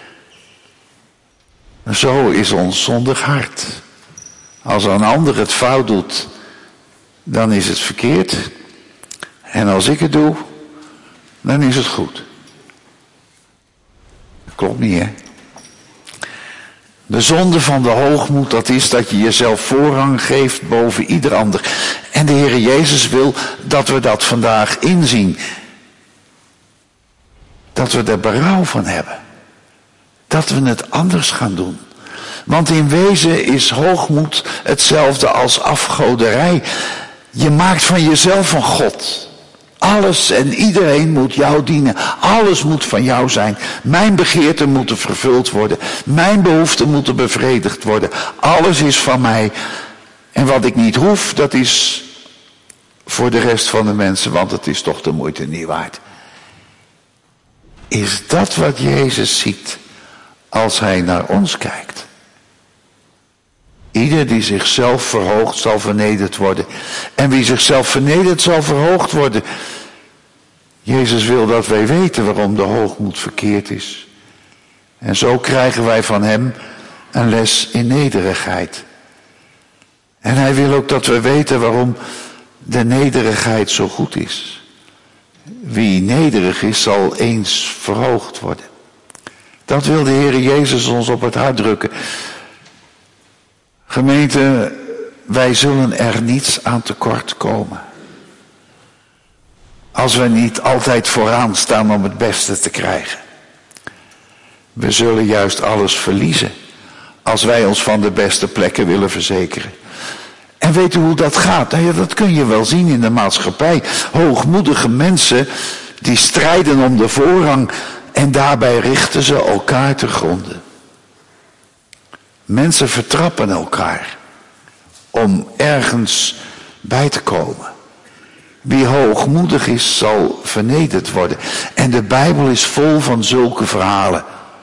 Zo is ons zondig hart. Als een ander het fout doet, dan is het verkeerd. En als ik het doe, dan is het goed. Dat klopt niet, hè? De zonde van de hoogmoed, dat is dat je jezelf voorrang geeft boven ieder ander. En de Heer Jezus wil dat we dat vandaag inzien. Dat we er berouw van hebben. Dat we het anders gaan doen. Want in wezen is hoogmoed hetzelfde als afgoderij. Je maakt van jezelf een God. Alles en iedereen moet jou dienen. Alles moet van jou zijn. Mijn begeerten moeten vervuld worden. Mijn behoeften moeten bevredigd worden. Alles is van mij. En wat ik niet hoef, dat is voor de rest van de mensen, want het is toch de moeite niet waard. Is dat wat Jezus ziet als hij naar ons kijkt? Ieder die zichzelf verhoogt zal vernederd worden. En wie zichzelf vernedert zal verhoogd worden. Jezus wil dat wij weten waarom de hoogmoed verkeerd is. En zo krijgen wij van hem een les in nederigheid. En hij wil ook dat we weten waarom de nederigheid zo goed is. Wie nederig is, zal eens verhoogd worden. Dat wil de Heer Jezus ons op het hart drukken. Gemeente, wij zullen er niets aan tekort komen. Als we niet altijd vooraan staan om het beste te krijgen. We zullen juist alles verliezen. Als wij ons van de beste plekken willen verzekeren. En weet u hoe dat gaat? Nou ja, dat kun je wel zien in de maatschappij. Hoogmoedige mensen die strijden om de voorrang. En daarbij richten ze elkaar te gronden. Mensen vertrappen elkaar. Om ergens bij te komen. Wie hoogmoedig is, zal vernederd worden. En de Bijbel is vol van zulke verhalen.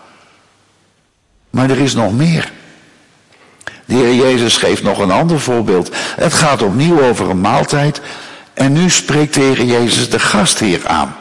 Maar er is nog meer. De Heer Jezus geeft nog een ander voorbeeld. Het gaat opnieuw over een maaltijd. En nu spreekt de Heer Jezus de gastheer aan.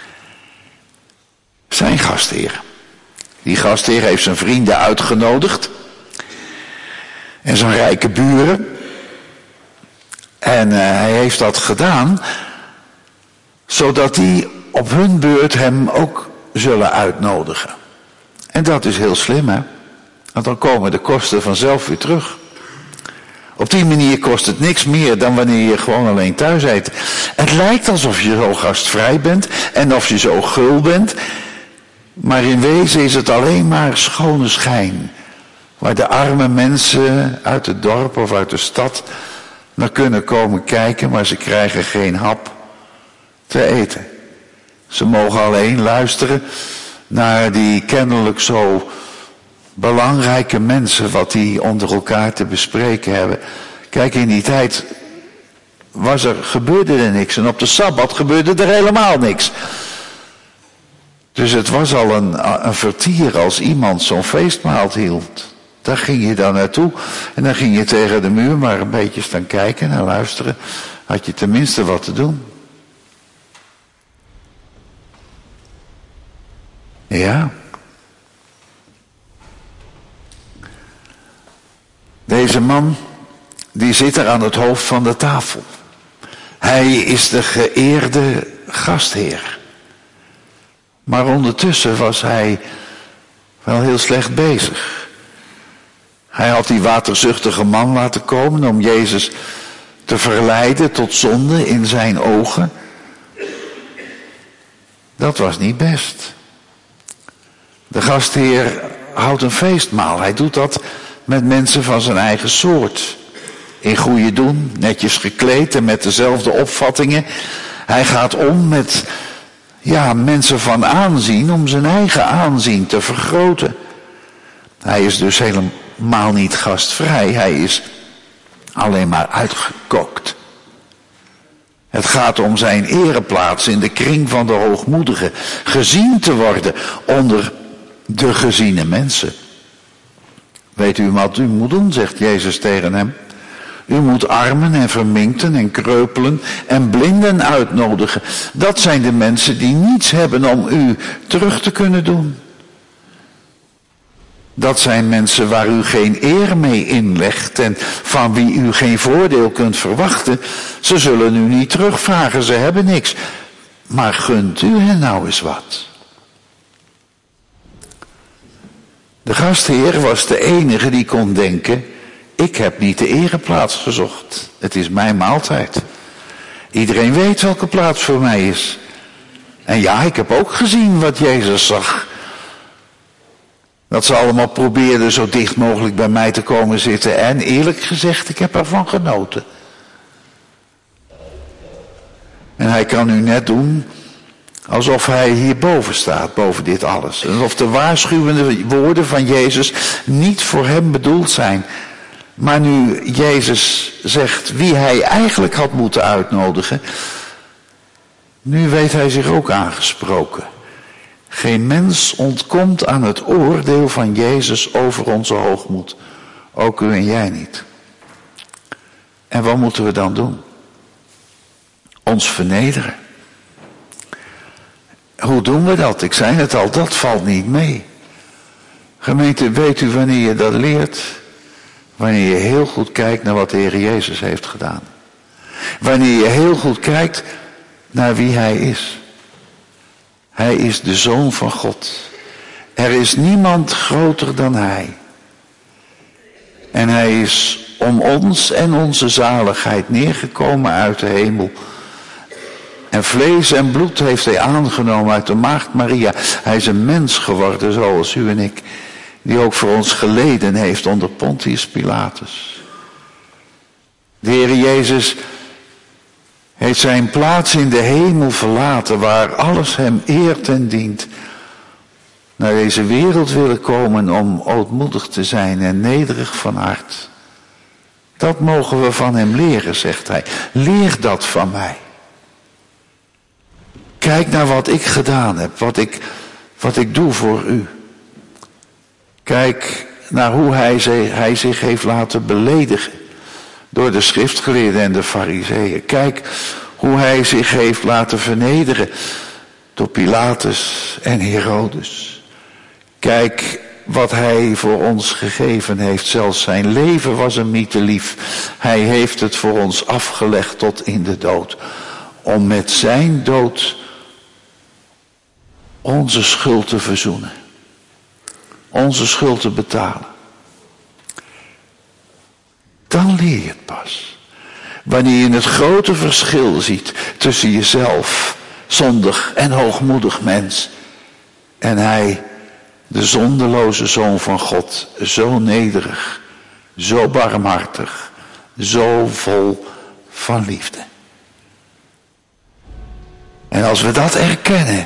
Zijn gastheer. Die gastheer heeft zijn vrienden uitgenodigd. En zijn rijke buren. En uh, hij heeft dat gedaan. Zodat die op hun beurt hem ook zullen uitnodigen. En dat is heel slim, hè. Want dan komen de kosten vanzelf weer terug. Op die manier kost het niks meer dan wanneer je gewoon alleen thuis eet. Het lijkt alsof je zo gastvrij bent en of je zo gul bent. Maar in wezen is het alleen maar schone schijn. Waar de arme mensen uit het dorp of uit de stad naar kunnen komen kijken, maar ze krijgen geen hap te eten. Ze mogen alleen luisteren naar die kennelijk zo belangrijke mensen, wat die onder elkaar te bespreken hebben. Kijk, in die tijd was er, gebeurde er niks. En op de Sabbat gebeurde er helemaal niks. Dus het was al een, een vertier als iemand zo'n feestmaal hield. Daar ging je dan naartoe. En dan ging je tegen de muur maar een beetje staan kijken en luisteren. Had je tenminste wat te doen. Ja. Deze man, die zit er aan het hoofd van de tafel. Hij is de geëerde gastheer. Maar ondertussen was hij wel heel slecht bezig. Hij had die waterzuchtige man laten komen om Jezus te verleiden tot zonde in zijn ogen. Dat was niet best. De gastheer houdt een feestmaal. Hij doet dat met mensen van zijn eigen soort. In goede doen, netjes gekleed en met dezelfde opvattingen. Hij gaat om met ja, mensen van aanzien om zijn eigen aanzien te vergroten. Hij is dus helemaal niet gastvrij. Hij is alleen maar uitgekookt. Het gaat om zijn ereplaats in de kring van de hoogmoedigen. Gezien te worden onder de geziene mensen. Weet u wat u moet doen, zegt Jezus tegen hem. U moet armen en verminkten en kreupelen en blinden uitnodigen. Dat zijn de mensen die niets hebben om u terug te kunnen doen. Dat zijn mensen waar u geen eer mee inlegt en van wie u geen voordeel kunt verwachten. Ze zullen u niet terugvragen, ze hebben niks. Maar gunt u hen nou eens wat. De gastheer was de enige die kon denken, ik heb niet de ereplaats gezocht. Het is mijn maaltijd. Iedereen weet welke plaats voor mij is. En ja, ik heb ook gezien wat Jezus zag. Dat ze allemaal probeerden zo dicht mogelijk bij mij te komen zitten. En eerlijk gezegd, ik heb ervan genoten. En hij kan nu net doen alsof hij hierboven staat, boven dit alles. Alsof de waarschuwende woorden van Jezus niet voor hem bedoeld zijn. Maar nu Jezus zegt wie hij eigenlijk had moeten uitnodigen, nu weet hij zich ook aangesproken. Geen mens ontkomt aan het oordeel van Jezus over onze hoogmoed. Ook u en jij niet. En wat moeten we dan doen? Ons vernederen. Hoe doen we dat? Ik zei het al, dat valt niet mee. Gemeente, weet u wanneer je dat leert? Wanneer je heel goed kijkt naar wat de Heer Jezus heeft gedaan. Wanneer je heel goed kijkt naar wie Hij is. Hij is de Zoon van God. Er is niemand groter dan Hij. En Hij is om ons en onze zaligheid neergekomen uit de hemel. En vlees en bloed heeft Hij aangenomen uit de maagd Maria. Hij is een mens geworden zoals u en ik. Die ook voor ons geleden heeft onder Pontius Pilatus. De Heer Jezus heeft zijn plaats in de hemel verlaten, waar alles hem eert en dient. Naar deze wereld willen komen om ootmoedig te zijn en nederig van hart. Dat mogen we van hem leren, zegt hij. Leer dat van mij. Kijk naar wat ik gedaan heb, wat ik, wat ik doe voor u. Kijk naar hoe hij zich, hij zich heeft laten beledigen door de schriftgeleerden en de fariseeën. Kijk hoe hij zich heeft laten vernederen door Pilatus en Herodes. Kijk wat hij voor ons gegeven heeft. Zelfs zijn leven was hem niet te lief. Hij heeft het voor ons afgelegd tot in de dood. Om met zijn dood onze schuld te verzoenen. Onze schuld te betalen. Dan leer je het pas. Wanneer je het grote verschil ziet tussen jezelf, zondig en hoogmoedig mens, en hij, de zondeloze Zoon van God, zo nederig, zo barmhartig, zo vol van liefde. En als we dat erkennen,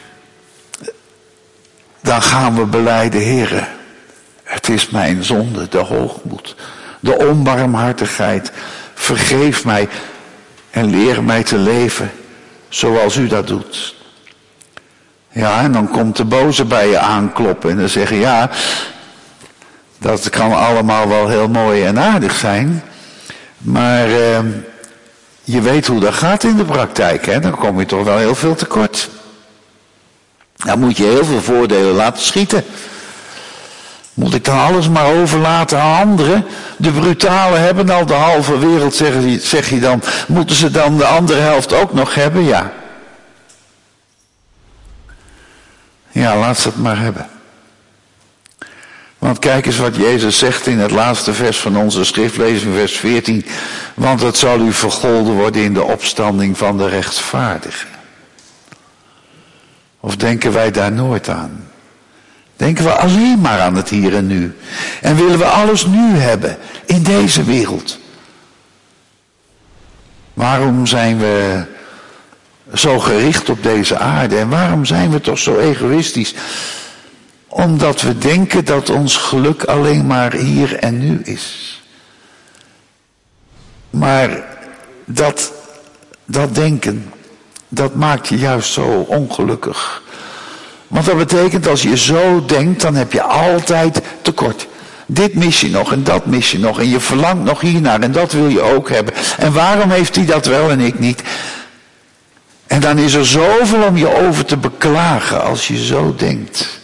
dan gaan we belijden, Heere, het is mijn zonde, de hoogmoed, de onbarmhartigheid. Vergeef mij en leer mij te leven zoals u dat doet. Ja, en dan komt de boze bij je aankloppen en dan zeggen, ja, dat kan allemaal wel heel mooi en aardig zijn, maar eh, je weet hoe dat gaat in de praktijk, hè? Dan kom je toch wel heel veel tekort. Dan moet je heel veel voordelen laten schieten. Moet ik dan alles maar overlaten aan anderen? De brutalen hebben al de halve wereld, zeg je, zeg je dan. Moeten ze dan de andere helft ook nog hebben? Ja. Ja, laat ze het maar hebben. Want kijk eens wat Jezus zegt in het laatste vers van onze schriftlezing, vers veertien. Want het zal u vergolden worden in de opstanding van de rechtvaardigen. Of denken wij daar nooit aan? Denken we alleen maar aan het hier en nu? En willen we alles nu hebben in deze wereld? Waarom zijn we zo gericht op deze aarde? En waarom zijn we toch zo egoïstisch? Omdat we denken dat ons geluk alleen maar hier en nu is. Maar dat, dat denken, dat maakt je juist zo ongelukkig. Want dat betekent, als je zo denkt, dan heb je altijd tekort. Dit mis je nog en dat mis je nog. En je verlangt nog hiernaar en dat wil je ook hebben. En waarom heeft hij dat wel en ik niet? En dan is er zoveel om je over te beklagen als je zo denkt.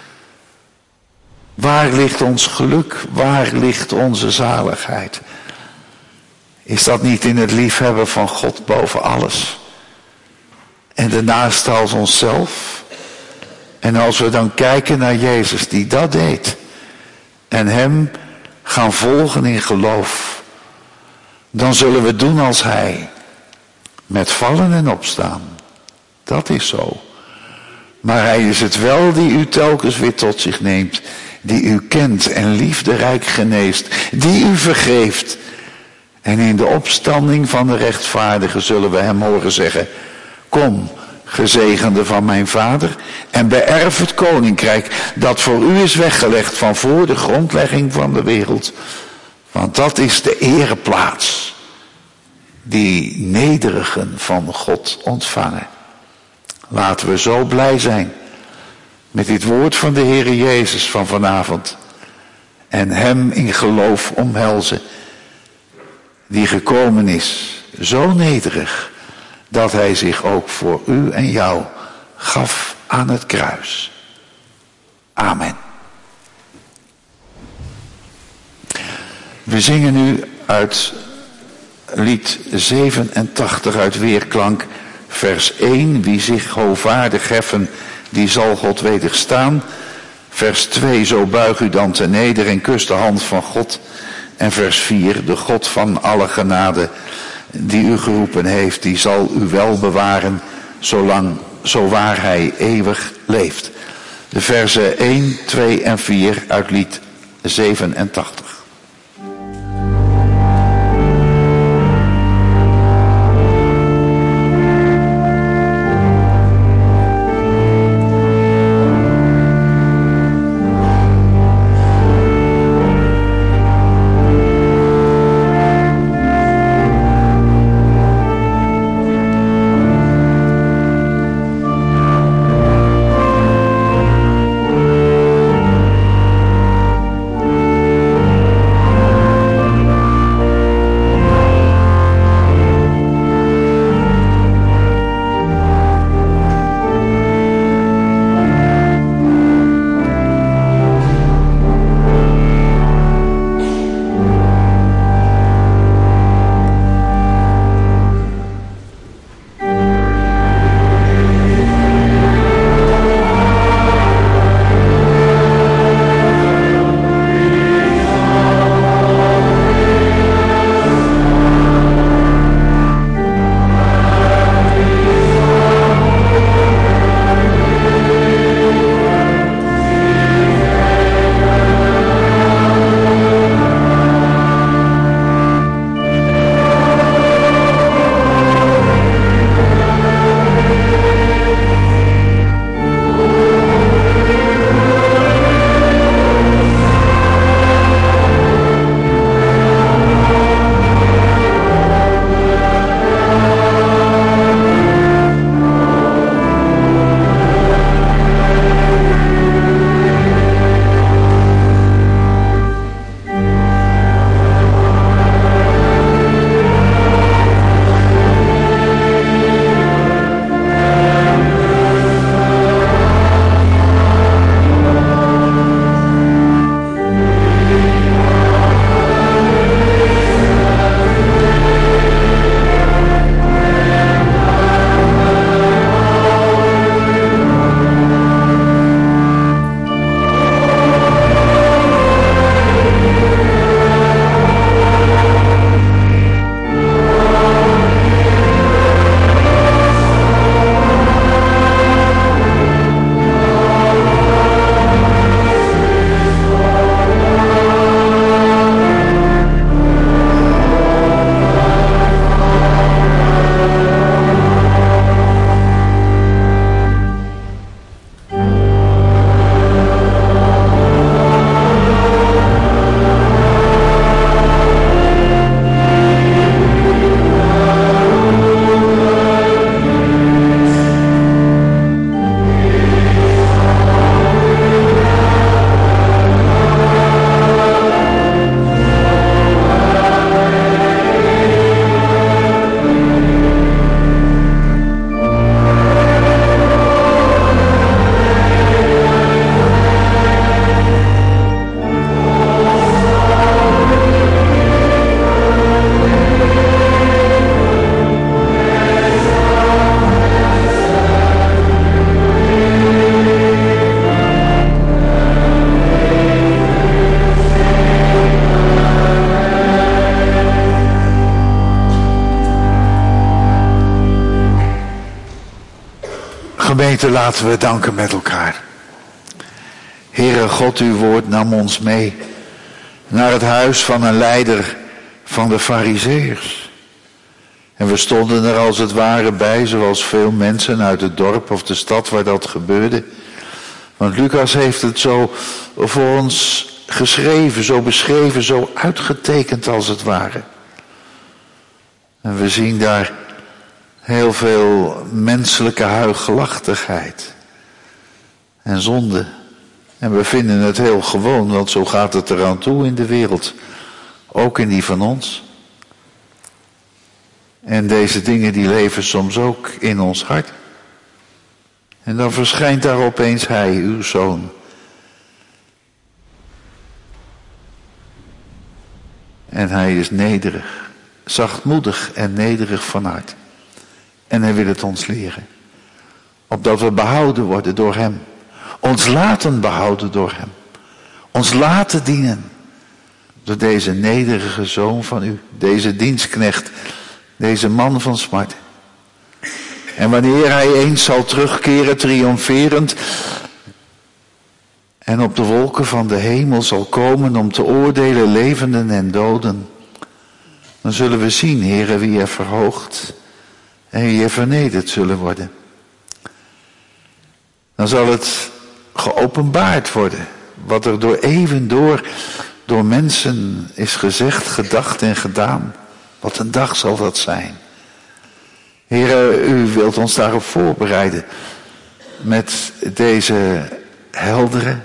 Waar ligt ons geluk? Waar ligt onze zaligheid? Is dat niet in het liefhebben van God boven alles? En de naaste als onszelf? En als we dan kijken naar Jezus die dat deed en hem gaan volgen in geloof, dan zullen we doen als hij, met vallen en opstaan. Dat is zo. Maar hij is het wel die u telkens weer tot zich neemt, die u kent en liefderijk geneest, die u vergeeft. En in de opstanding van de rechtvaardigen zullen we hem horen zeggen, kom, gezegende van mijn vader, en beërf het koninkrijk dat voor u is weggelegd van voor de grondlegging van de wereld. Want dat is de ereplaats die nederigen van God ontvangen. Laten we zo blij zijn met dit woord van de Heere Jezus van vanavond en hem in geloof omhelzen, die gekomen is, zo nederig, dat hij zich ook voor u en jou gaf aan het kruis. Amen. We zingen nu uit lied zevenentachtig uit Weerklank, vers één. Wie zich hoogvaardig heffen, die zal God wederstaan. Vers twee. Zo buig u dan ten neder en kus de hand van God. En vers vier. De God van alle genade, die u geroepen heeft, die zal u wel bewaren, zolang, zo waar hij eeuwig leeft. De verzen één, twee en vier uit lied zevenentachtig. Gemeente, laten we danken met elkaar. Heere God, uw woord nam ons mee naar het huis van een leider van de Farizeeërs. En we stonden er als het ware bij, zoals veel mensen uit het dorp of de stad waar dat gebeurde. Want Lucas heeft het zo voor ons geschreven, zo beschreven, zo uitgetekend als het ware. En we zien daar heel veel menselijke huichelachtigheid en zonde. En we vinden het heel gewoon, want zo gaat het eraan toe in de wereld. Ook in die van ons. En deze dingen die leven soms ook in ons hart. En dan verschijnt daar opeens hij, uw zoon. En hij is nederig, zachtmoedig en nederig van hart. En hij wil het ons leren. Opdat we behouden worden door hem. Ons laten behouden door hem. Ons laten dienen. Door deze nederige zoon van u. Deze dienstknecht. Deze man van smart. En wanneer hij eens zal terugkeren triomferend. En op de wolken van de hemel zal komen om te oordelen levenden en doden. Dan zullen we zien, Heere, wie er verhoogd en wie er vernederd zullen worden. Dan zal het geopenbaard worden. Wat er door eeuwen door, door mensen is gezegd, gedacht en gedaan. Wat een dag zal dat zijn. Heere, u wilt ons daarop voorbereiden. Met deze heldere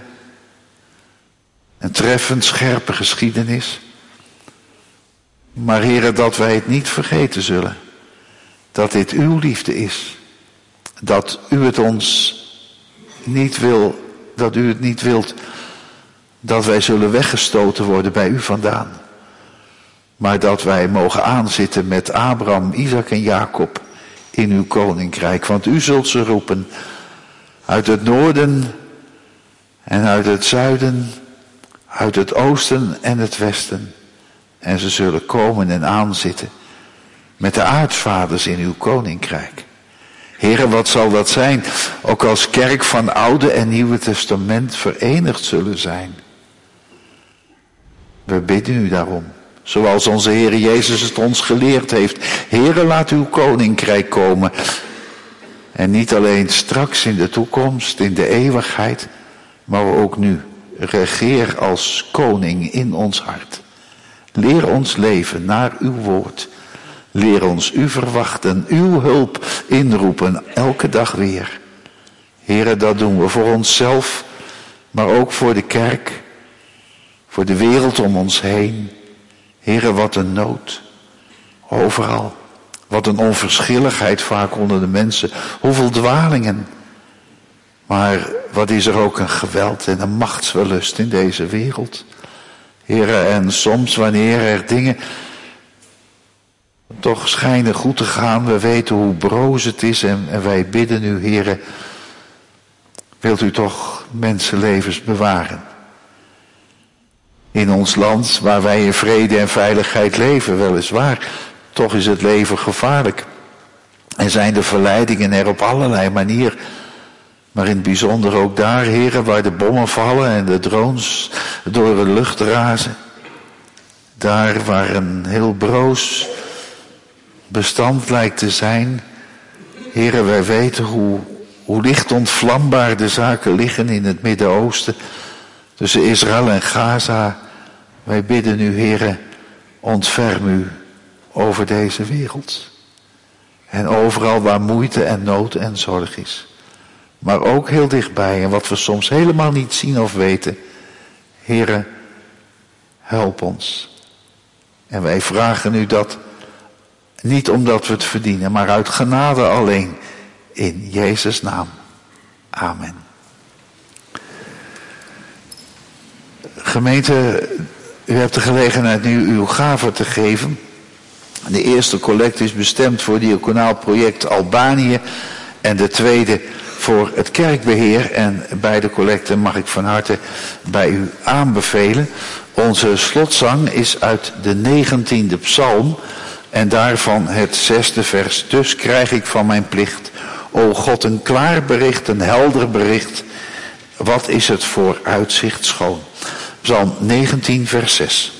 en treffend scherpe geschiedenis. Maar Heere, dat wij het niet vergeten zullen. Dat dit uw liefde is. Dat u het ons niet wil, dat u het niet wilt dat wij zullen weggestoten worden bij u vandaan. Maar dat wij mogen aanzitten met Abraham, Isaac en Jacob in uw koninkrijk. Want u zult ze roepen uit het noorden en uit het zuiden, uit het oosten en het westen. En ze zullen komen en aanzitten met de aartsvaders in uw koninkrijk. Heere, wat zal dat zijn? Ook als kerk van Oude en Nieuwe Testament verenigd zullen zijn. We bidden u daarom. Zoals onze Heere Jezus het ons geleerd heeft. Heere, laat uw koninkrijk komen. En niet alleen straks in de toekomst, in de eeuwigheid. Maar ook nu. Regeer als koning in ons hart. Leer ons leven naar uw woord. Leer ons u verwachten, uw hulp inroepen, elke dag weer. Heere, dat doen we voor onszelf, maar ook voor de kerk, voor de wereld om ons heen. Heere, wat een nood, overal. Wat een onverschilligheid vaak onder de mensen, hoeveel dwalingen. Maar wat is er ook een geweld en een machtswellust in deze wereld. Heere, en soms wanneer er dingen toch schijnen goed te gaan, we weten hoe broos het is en, en wij bidden u, Heere, wilt u toch mensenlevens bewaren. In ons land waar wij in vrede en veiligheid leven, weliswaar, toch is het leven gevaarlijk. En zijn de verleidingen er op allerlei manier. Maar in het bijzonder ook daar, Heere, waar de bommen vallen en de drones door de lucht razen. Daar waar een heel broos bestand lijkt te zijn. Heere, wij weten hoe, hoe licht ontvlambaar de zaken liggen in het Midden-Oosten. Tussen Israël en Gaza. Wij bidden u, Heere, ontferm u over deze wereld. En overal waar moeite en nood en zorg is. Maar ook heel dichtbij en wat we soms helemaal niet zien of weten. Heere, help ons. En wij vragen u dat niet omdat we het verdienen, maar uit genade alleen. In Jezus' naam. Amen. Gemeente, u hebt de gelegenheid nu uw gave te geven. De eerste collecte is bestemd voor het diaconaal project Albanië. En de tweede voor het kerkbeheer. En beide collecten mag ik van harte bij u aanbevelen. Onze slotzang is uit de negentiende psalm. En daarvan het zesde vers. Dus krijg ik van mijn plicht O God, een klaar bericht, een helder bericht. Wat is het voor uitzicht schoon. Psalm negentien, vers zes.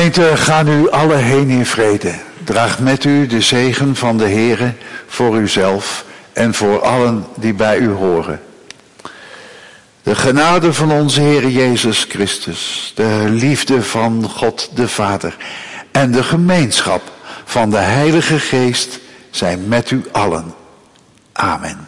Gemeente, ga nu alle heen in vrede. Draag met u de zegen van de Heere voor uzelf en voor allen die bij u horen. De genade van onze Heere Jezus Christus, de liefde van God de Vader en de gemeenschap van de Heilige Geest zijn met u allen. Amen.